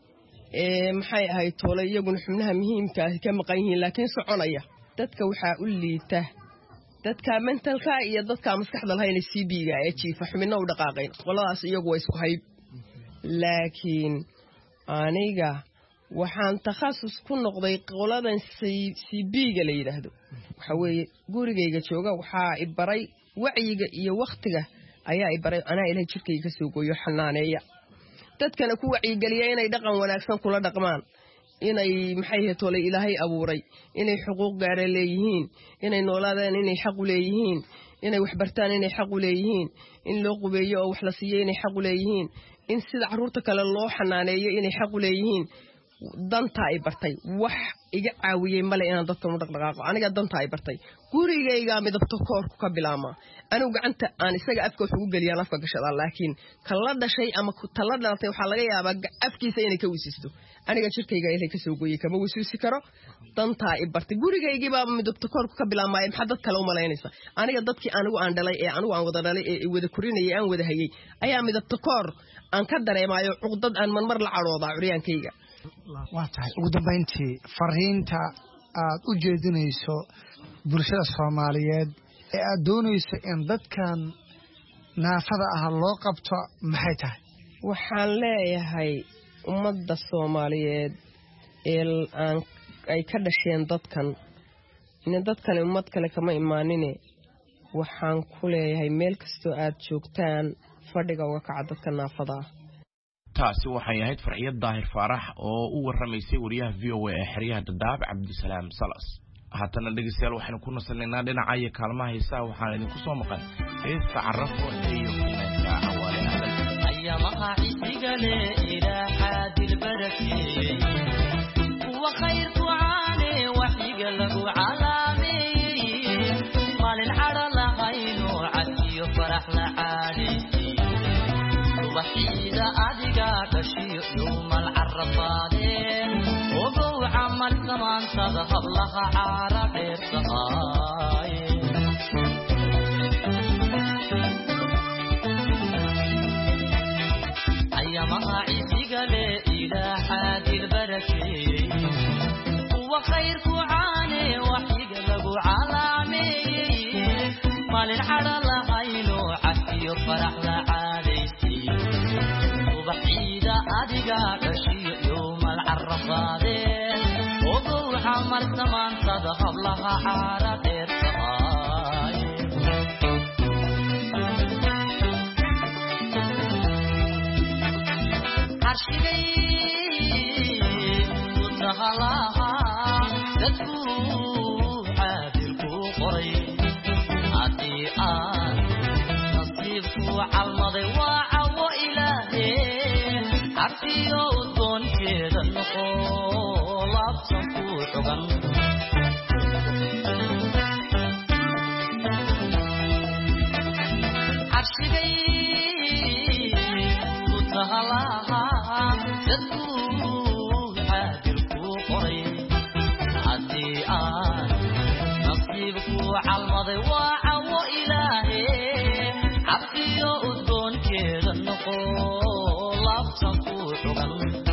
maxay ahayd tole iyaguna xubnaha muhiimka ah ka maqan yihiin laakiin soconaya dadka waxaa u liita dadka mentalka iyo dadka maskaxda lahayn CB-ga ee jiifa xubino u dhaqaaqeen qoladaas iyagu way isku hayb laakiin aniga waxaan takhasus ku noqday qoladan CB-ga la yiraahdo waxa weeye gurigayga jooga waxaa i baray wacyiga iyo waqtiga ayaa i baray anaa ilaahay jirkayga soo gooyo xanaaneeya dadkana ku wacyigeliya inay dhaqan wanaagsan kula dhaqmaan inay maxay ahayd tole ilaahay abuuray inay xuquuq gaar ah leeyihiin inay noolaadaan inay xaq u leeyihiin inay wax bartaan inay xaq u leeyihiin in loo qubeeyo oo wax la siiyo inay xaq u leeyihiin in sida caruurta kale loo xanaaneeyo inay xaq u leeyihiin danta ay bartay wax iga caawiyay male inaan dadka u dhaqdhaqaaqo aniga danta ay bartay gurigayga midabto koorku ka bilaama anigu gacanta aan isaga afka wax ugu galiyaa afka gashada laakiin kala dhashay ama tala dhalatay waxa laga yaabaa afkiisa inay ka wisisto aniga jirkayga ilaahay ka soo gooyay kama wisiisi karo danta ay bartay gurigaygiiba midabto koorku ka bilaamay maxaa dad kale u maleynaysa aniga dadkii anigu aan dhalay ee anigu aan wada dhalay ee wada korinayay aan wada hayay ayaa midabto koor aan ka dareemayo cuqdad aan marmar la cadhooda curiyaankayga waa tahay ugu dambeyntii fariinta aad u jeedinayso bulshada Soomaaliyeed ee aad doonayso in dadkan naafada ah loo qabto maxay tahay waxaan leeyahay ummadda Soomaaliyeed ee ay ka dhasheen dadkan ummad kale kama imaanine waxaan ku leeyahay meel kastoo aad joogtaan fadhiga uga kaca dadka naafada ah taasi waxay ahayd farxiyad daahir faarax oo u warramaysay wariyaha VOA ee xeryaha Dadaab Cabdisalaam Salas haatana dhageystayaal waxaanu ku nasanaynaa dhinaca iyo kaalmaha heesaha waxaan idinku soo maqan heesta carrafo iyo qiimaha awaale ayamaha isigale ila hadil baraki wa khayrku aane waxiga lagu calaami malin arala ayno adiyo farax la aali وحيدا أديكا تشيو يوم العرفانين وضو عمل زمان تذهب لها عارف الصهاين أيامها عيسي قالي إلى حاد البركين وخيرك عاني وحي قلبو عالمين مال العرى لعينو عسي فرح لعاليسي وبحيدة أدقى كشي يوم العرفانين وضو عمر زمان تذهب لها عارف الصهاين عرشي وتهلاها تدفو عادلكو قري عدي نصيبكو عالمضي وعو إلهي عرفي ودون كذا النقول أبصنكو حقن عرشي وتهلاها تدفو عادلكو قري عدي نصيبكو عالمضي وعو إلهي عبدي ودون كذا النقول أبصنكو حقن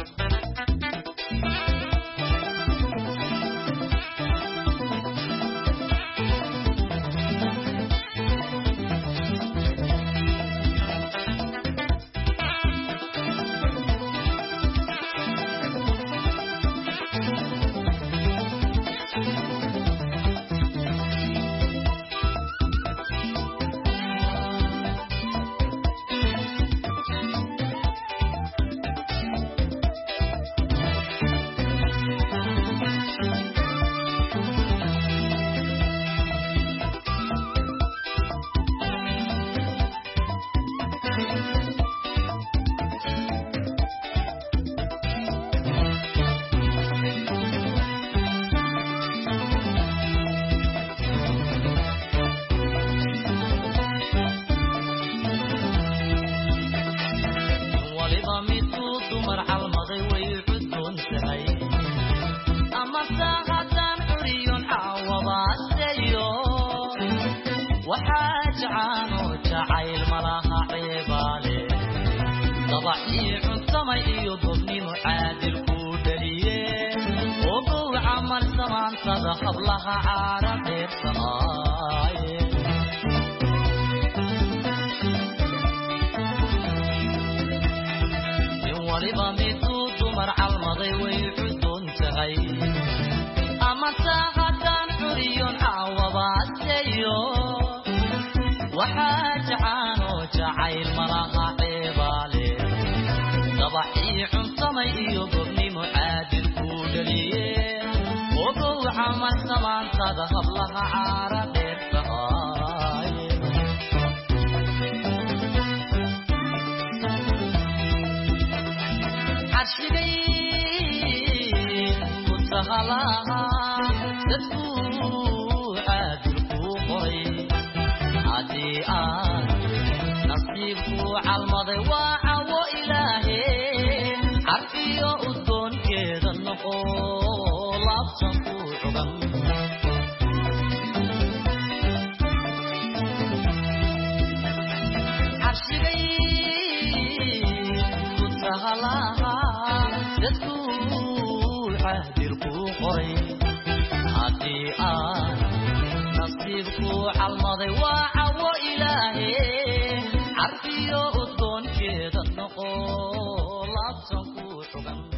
تذهب لها عارف الصهاين ولبا ميتو تمر عالمضي ويحدون تغير أما ساغدان حريون عوضات سيو وحاج عانو جعيل مراها عبالي ضبحي سمي يضرني معادل كودليه وضو عمل زمان تذهب لها عارف الصهاين عشقي وتهلاها تدفو عادلكو قري عدي نصيبكو عالمضي وعو إلهي عرفي ودون كذا النقول أبصنكو حقن عرشي وتهلاها تدفو عهدلكو قري عدي نصيبكو عالمضي وعو إلهي عرفي ودون كذا النقول أبصنكو حقن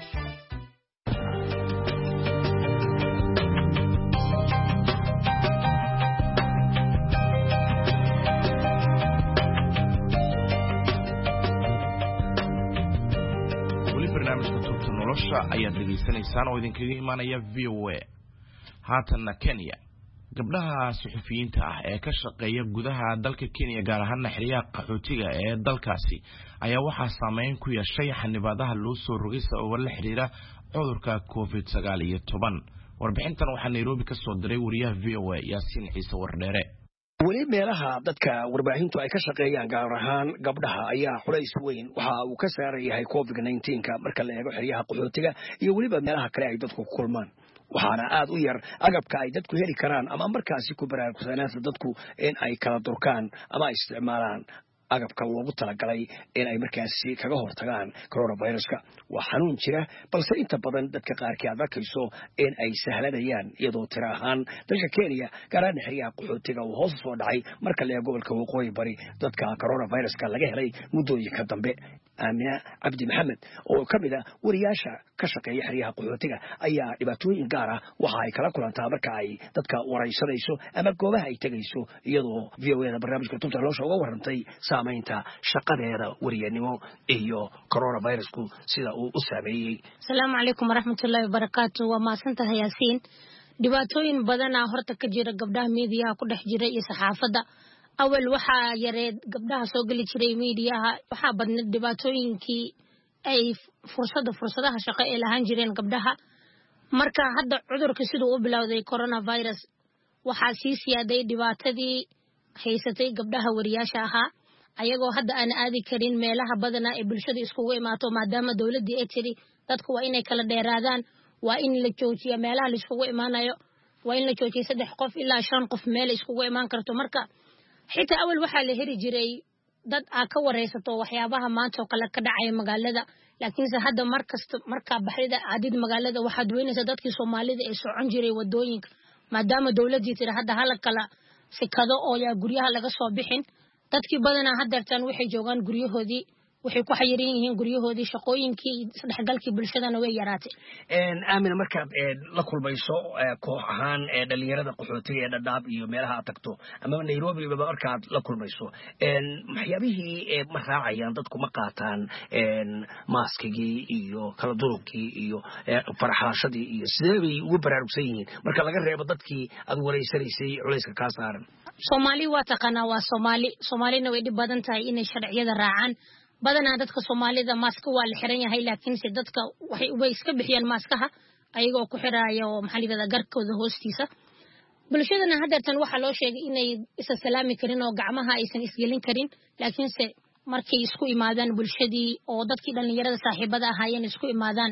barnaamijka tubta nolosha ayaad dhageysanaysaan oo idinkaga imaanaya VOA. haatanna Kenya, gabdhaha suxufiyiinta ah ee ka shaqeeya gudaha dalka Kenya gaar ahaan xiriyaha qaxootiga ee dalkaasi ayaa waxaa saameyn ku yeeshay xanibaadaha loo soo rogay sabab la xiriira cudurka COVID-19. warbixintan waxaa Nairobi ka soo diray wariyaha VOA Yaasiin Ciise Wardheere. weli meelaha dadka warbaahintu ay ka shaqeeyaan gaar ahaan gabdhaha ayaa culays weyn waxa uu ka saaran yahay COVID-19 marka la eego xeryaha qaxootiga iyo weliba meelaha kale ay dadku ku kulmaan waxaana aad u yar agabka ay dadku heli karaan ama markaasi ku baraarugsanaanta dadku in ay kala durkaan ama isticmaalaan agabka loogu talagalay in ay markaasi kaga hortagaan coronaviruska waa xanuun jira balse inta badan dadka qaarkii aad arkayso in ay sahlanayaan iyadoo tira ahaan dalka Kenya gaar ahaan xeryaha qaxootiga uu hoos soo dhacay marka la eego gobolka waqooyi bari dadka coronaviruska laga helay muddooyinka dambe Amina Abdi Maxamed oo kamid ah wariyaasha ka shaqeeya xeryaha qaxootiga ayaa dhibaatooyin gaar ah waxa ay kala kulantaa marka ay dadka waraysanayso ama goobaha ay tagayso iyadoo VOA barnaamijka Tubta loo soo warantay saamaynta shaqadeeda wariyanimo iyo coronavirusku sida uu u saameeyay. Assalaamu calaykum waraxmatullaahi wabarakaatuh waa maasantahay Yaasiin dhibaatooyin badan ah horta ka jira gabdhaha meediyaha ku dhex jira iyo saxaafadda awal waxaa yareed gabdhaha soo gali jiray meediyaha waxaa badneed dhibaatooyinkii ay fursadaha shaqo ee lahaan jireen gabdhaha marka hadda cudurka siduu u bilowday coronavirus waxaa sii siyaaday dhibaatadii haysatay gabdhaha wariyaasha ahaa ayagoo hadda aan aadi karin meelaha badana ee bulshada iskugu imaato maadaama dawladii ay tiri dadku waa inay kala dheeraadaan waa in la joojiyo meelaha la iskugu imaanayo waa in la joojiyo 3 qof ilaa 5 qof meel iskugu imaan karto marka xitaa awal waxaa la heli jiray dad ka wareysato waxyaabaha maanta oo kale ka dhacay magaalada laakiinse hadda marka baxrida aadid magaalada waxaad weynaysaa dadkii Soomaalida ee socon jiray wadooyinka maadaama dawladii tiri hadda hala kala sikado oo yaa guryaha laga soo bixin dadkii badanaa haddeertan waxay joogaan guryahoodii waxay ku xayiran yihiin guryahoodii shaqooyinkii isdhexgalkii bulshadana way yaraatay Aamina markaad la kulmayso koox ahaan dhalinyarada qaxootiga ee Dadaab iyo meelaha aad tagto ama Nairobi markaad la kulmayso maxyaabihii ma raacayaan dadku ma qaataan maaskigii iyo kala durugkii iyo farxashadii iyo sidee bay ugu baraarugsan yihiin marka laga reebo dadkii aad wareysanaysay culayska ka saaran Soomaali waa taqana waa Soomaalina way dhib badan tahay inay sharciyada raacaan badanaa dadka Soomaalida maaska waa la xiran yahay laakiin si dadka way iska bixiyaan maaskaha ayagoo ku xiraaya maxaa la yiraahdaa garkooda hoostiisa bulshadana haddeertan waxa loo sheegay inay isa salaami karin oo gacmaha aysan isgelin karin laakiin se markay isku imaadaan bulshadii oo dadkii dhalinyarada saaxiibada ahaayeen isku imaadaan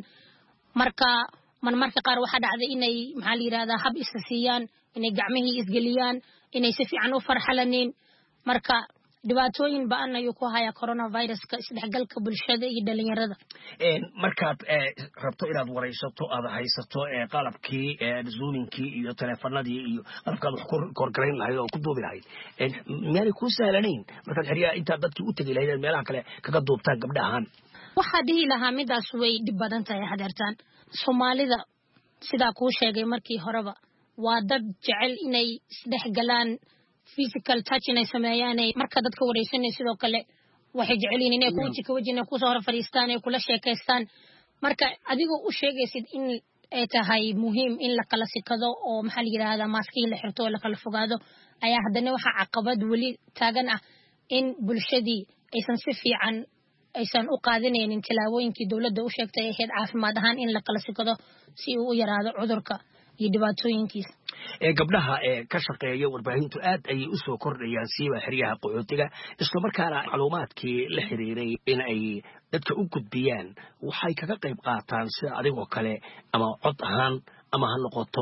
marka qaar waxa dhacday inay maxaa la yiraahdaa hab isa siiyaan inay gacmihii isgeliyaan inay si fiican u farxalaneen marka dhibaatooyin baan ayuu ku haya coronaviruska isdhexgalka bulshada iyo dhalinyarada markaad rabto inaad waraysato aad haysato qalabkii zoomingkii iyo teleefanadii iyo qalabkaad wax ku korgarayn lahayd oo ku duubi lahayd meel ku sahlanayn markaad xiriyaa inta dadkii u tagi lahayd meelaha kale kaga duubtaan gabdhahan waxa dhihi lahaa midaas way dhib badan tahay hadeertaan Soomaalida sida ku sheegay markii horeba waa dad jecel inay isdhexgalaan physical touch inay sameeyaan marka dadka wareysanay sidoo kale waxay jecel yihiin inay ku wajina ku soo hor fariistaan ay kula sheekaystaan marka adigoo u sheegaysid in ay tahay muhiim in la kala sikado oo maxaa la yiraahdaa maaskii la xirto oo la kala fogaado ayaa haddana waxa caqabad wali taagan ah in bulshadii aysan si fiican aysan u qaadanaynin tilaabooyinkii dawladda u sheegtay ee caafimaad ahaan in la kala sikado si uu u yaraado cudurka iyo dhibaatooyinkiisa gabdhaha ka shaqeeya warbaahintu aad ayay u soo kordhayaan siiba xeryaha qaxootiga isla markaana macluumaadkii la xiriiray in ay dadka u gudbiyaan waxay kaga qayb qaataan sida adigoo kale ama cod ahaan ama ha noqoto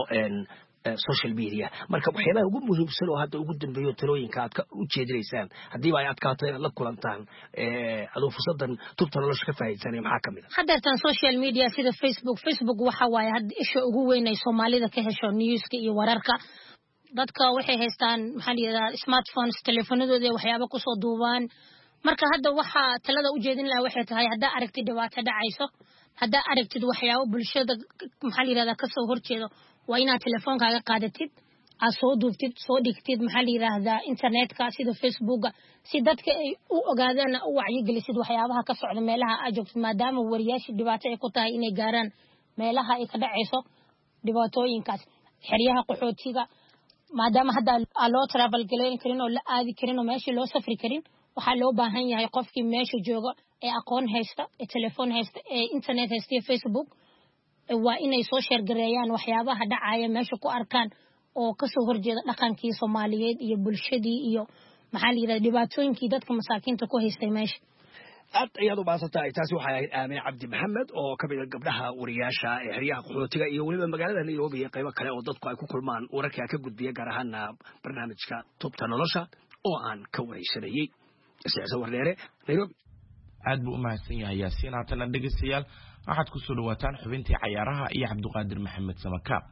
social media marka waxyaabaha ugu muhiimsan oo hadda ugu dambeeyo talooyinka aad u jeedinaysaan hadii ay adkaato inaad la kulantaan adoo fursadan tubta nolosha ka faa'iideysanay maxaa kamid ah haddeertan social media sida Facebook waxa waaye hadda isha ugu weyn ay Soomaalida ka hesho newska iyo wararka dadka waxay haystaan maxaa la yiraahdaa smartphones teleefanadooda waxyaabo ku soo duubaan marka hadda waxa talada u jeedin lahaa waxay tahay hadda aragtid dhibaato dhacayso hadda aragtid waxyaabo bulshada maxaa la yiraahdaa ka soo horjeedo waa inaad telefoonkaaga qaadatid aad soo duubtid soo dhigtid maxaa la yiraahdaa internetka sida Facebook si dadka ay u ogaadaan u wacyigelisid waxyaabaha ka socda meelaha aad joogtid maadaama wariyaasha dhibaato ay ku tahay inay gaaraan meelaha ay ka dhacayso dhibaatooyinkaas xeryaha qaxootiga maadaama hadda loo travel galeen karin oo la aadi karin oo meesha loo safri karin waxaa loo baahan yahay qofkii meesha jooga ee aqoon haysta ee telefoon haysta ee internet haysta Facebook waa inay soo share gareeyaan waxyaabaha dhacaya meesha ku arkaan oo kasoo horjeeda dhaqankii Soomaaliyeed iyo bulshadii iyo maxaa la yiraahdaa dhibaatooyinkii dadka masaakiinta ku haystay meesha. aad ayaad u baahantahay taasi waxay ahayd Aamine Cabdi Maxamed oo ka mid ah gabdhaha wariyaasha ee xeryaha qaxootiga iyo waliba magaalada Nairobi iyo qaybo kale oo dadku ay ku kulmaan wararka ka gudbiya gaar ahaan barnaamijka Tubta Nolosha oo aan ka wareysanayay Isaacada Wardheere Nairobi. aad buu u mahadsan yahay Yaasiin. haatan dhegeystayaal waxaad ku soo dhawaataan xubintii cayaaraha iyo Cabduqaadir Maxamed Samakaab.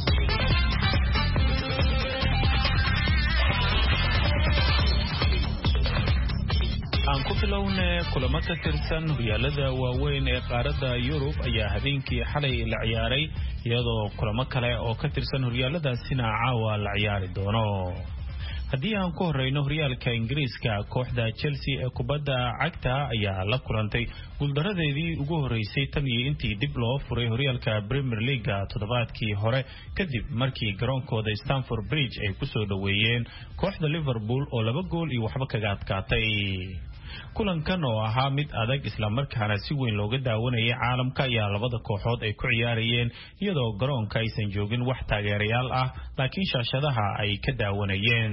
aan ku bilownay kulamo ka tirsan horyaalada waaweyn ee qaaradda Yurub ayaa habeenkii xalay la ciyaaray iyadoo kulamo kale oo ka tirsan horyaaladaasina caawa la ciyaari doono. haddii aan ku horeyno horyaalka Ingiriiska, kooxda Chelsea ee kubadda cagta ayaa la kulantay guuldaradeedii ugu horeysay tan iyo intii dib loo furay horyaalka Premier League toddobaadkii hore kadib markii garoonkooda Stamford Bridge ay ku soo dhaweeyeen kooxda Liverpool oo 2-1 kaga adkaatay. kulankan oo ahaa mid adag isla markaana si weyn looga daawanayay caalamka ayaa labada kooxood ay ku ciyaarayeen iyadoo garoonka aysan joogin wax taageerayaal ah laakiin shaashadaha ay ka daawanayeen.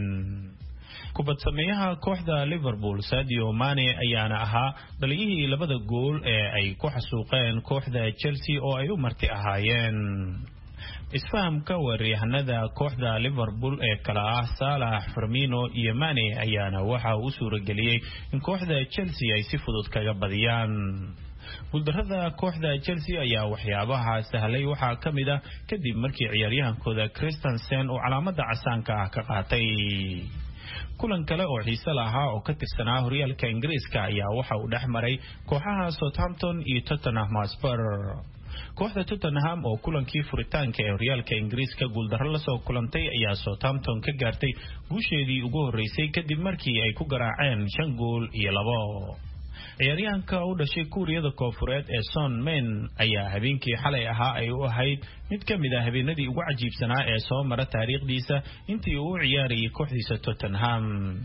kubad sameeyaha kooxda Liverpool Sadio Mane ayaana ahaa dhaliyihii labada gool ee ay ku xasuuqeen kooxda Chelsea oo ay u marti ahaayeen. isfahamka weeraryahanada kooxda Liverpool ee kala ah Salah, Firmino iyo Mane ayaana waxa uu suurageliyay in kooxda Chelsea ay si fudud kaga badiyaan. guuldarrada kooxda Chelsea ayaa waxyaabaha sahlay waxaa ka mid ah kadib markii ciyaaryahankooda Christensen uu calaamada casaanka ah ka qaatay. kulan kale oo xiiso lahaa oo ka tirsanaa horyaalka Ingiriiska ayaa waxa uu dhex maray kooxaha Southampton iyo Tottenham Hotspur. kooxda Tottenham oo kulankii furitaanka ee horyaalka Ingiriiska guuldarro la soo kulantay ayaa Southampton ka gaartay guusheedii ugu horeysay kadib markii ay ku garaaceen 5-2. ciyaaryahanka u dhashay Kuuriyada Koonfureed ee Son Men ayaa habeenkii xalay ahaa ay u ahayd mid ka mid ah habeenadii ugu cajiibsanaa ee soo mara taariikhdiisa intii uu u ciyaarayay kooxdiisa Tottenham.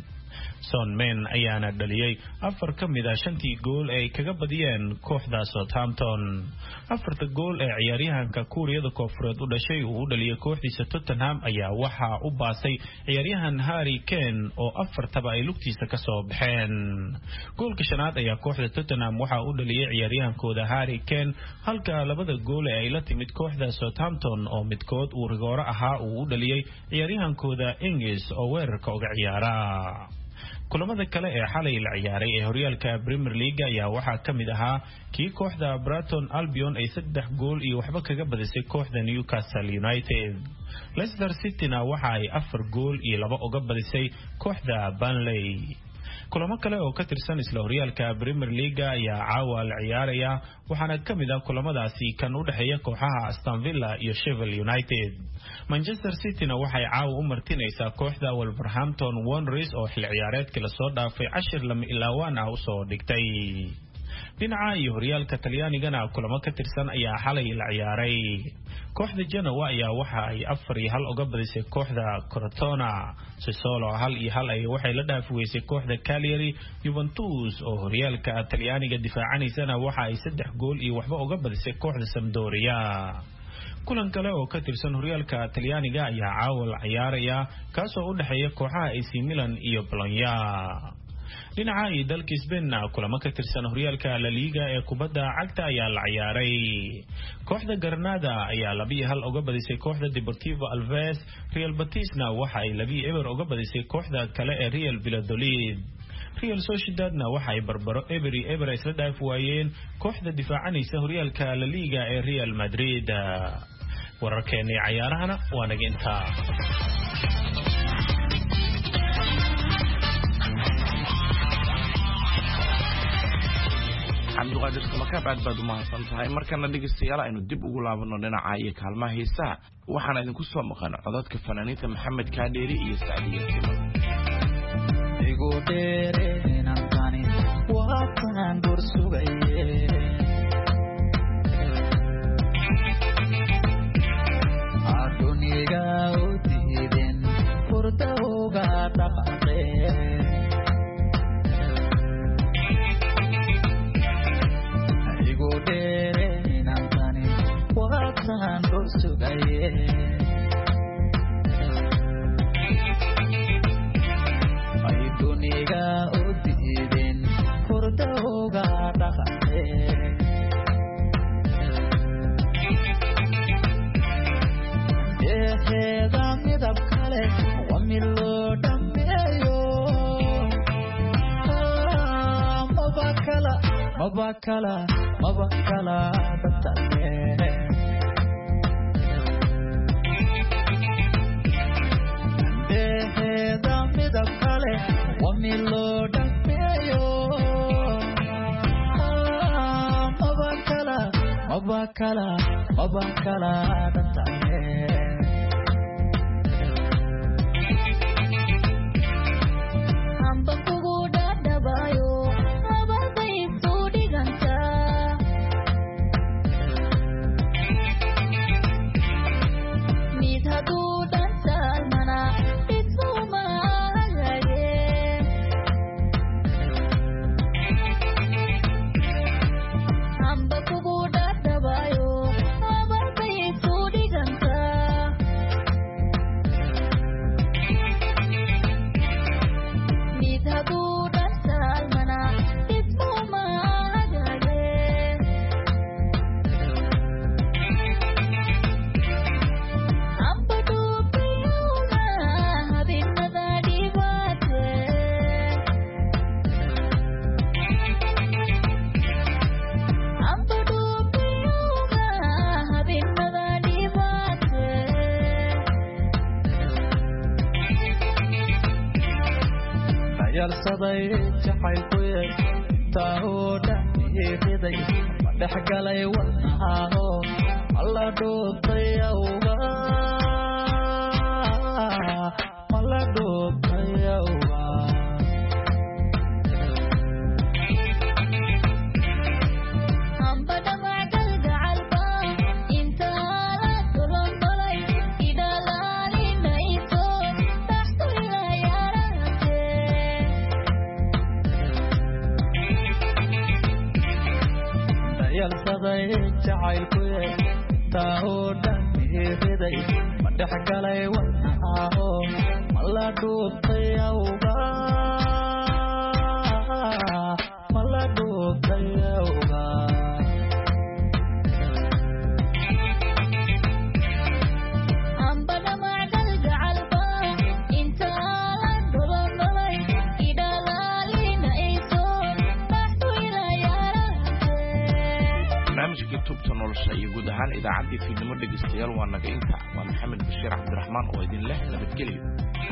Son Men ayaana dhaliyay 4 ka mid ah 5 gool ee kaga badiyeen kooxda Southampton. 4 gool ee ciyaaryahanka Kuuriyada Koonfureed u dhashay uu u dhaliyay kooxdiisa Tottenham ayaa waxa u baasay ciyaaryahan Harry Kane oo 4 ay lugtiisa ka soo baxeen. goolka shanaad ayaa kooxda Tottenham waxa u dhaliyay ciyaaryahankooda Harry Kane halka labada gool ee ay la timid kooxda Southampton oo midkood uu rigooro ahaa uu u dhaliyay ciyaaryahankooda Ings oo weerarka uga ciyaara. kulamada kale ee xalay la ciyaaray ee horyaalka Premier League ayaa waxaa ka mid ahaa kii kooxda Brighton Albion ay 3-1 kaga badisay kooxda Newcastle United. Leicester City-na waxa ay 4-2 uga badisay kooxda Burnley. kulamo kale oo ka tirsan isla horyaalka Premier League ayaa caawa la ciyaaraya waxaana ka mid ah kulamadaasi kan u dhaxeeya kooxaha Aston Villa iyo Sheffield United. Manchester City-na waxay caawa u martinaysaa kooxda Wolverhampton Wanderers oo xil ciyaareedkii la soo dhaafay 10-1 u soo dhigtay. dhinaca iyo horyaalka Talyaanigana kulamo ka tirsan ayaa xalay la ciyaaray. kooxda Genoa ayaa waxa ay 4-1 uga badisay kooxda Crotone. Sassuolo 1-1 ay waxay la dhaafiweysay kooxda Cagliari. Juventus oo horyaalka Talyaaniga difaacanaysana waxa ay 3-1 uga badisay kooxda Sampdoria. kulan kale oo ka tirsan horyaalka Talyaaniga ayaa caawa la ciyaaraya kaasoo u dhaxeeya kooxaha AC Milan iyo Bologna. dhinaca iyo dalka Spain kulamo ka tirsan horyaalka La Liga ee kubadda cagta ayaa la ciyaaray. kooxda Granada ayaa 2-1 uga badisay kooxda Deportivo Alaves. Real Betis-na waxa ay 2-0 uga badisay kooxda kale ee Real Valladolid. Real Sociedad-na waxa ay barbaro eber isla dhaaf waayeen kooxda difaacanaysa horyaalka La Liga ee Real Madrid. wararkeena ciyaarahana waa naga intaa. cabduqaadir Samakaab aad baad u mahadsan tahay. markana dhegeystayaal aynu dib ugu laabano dhinaca iyo kaalmaha heesaha waxaana idinku soo maqan codadka fanaaniinta Maxamed Kaadheeri iyo Saadiya Kimo. igu dheereenan tani waa tan dursugaye aduniga u diiden furta uga dhaqaqeen dheereenan tani waa tan dursugaye kala dadtane deheeda midab kale waa mid loo dhameeyo maba kala dadtane yalsaday jacaylku taahooda yeeday madhex galay wadnahaano alla dhoobtay awga yalsaday jacaylku taahooda yeeday madhex galay wadnahaano alla dhoobtay awga tubta nolosha iyo guud ahaan idaacaddii fiidnimo dhegeystayaal waa naga inta waa maxamed bashiir cabdiraxmaan oo idin leh nabadgelyo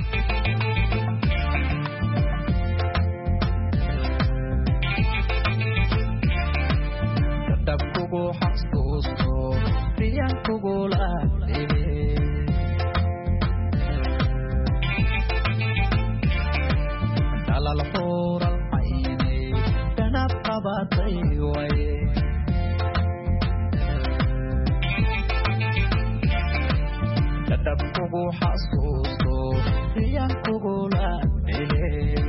dabkugu xasuusto riyankugu laadhige dalal xuural caynay danab qabatay waye dabkugu xasuusto riyankugu laadhige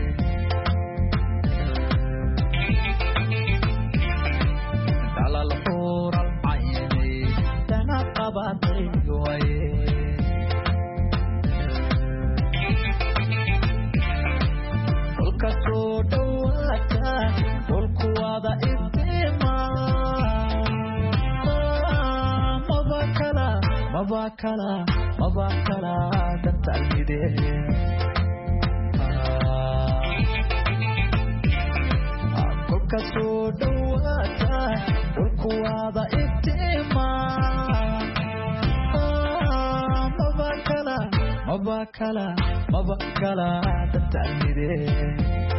dalal xuural caynay danab qabatay waye dhulka soo dhowaata dhulku wada iftiima maba kala dadtalmide kolka soo dhowaata dhulku wada iftiima maba kala dadtalmide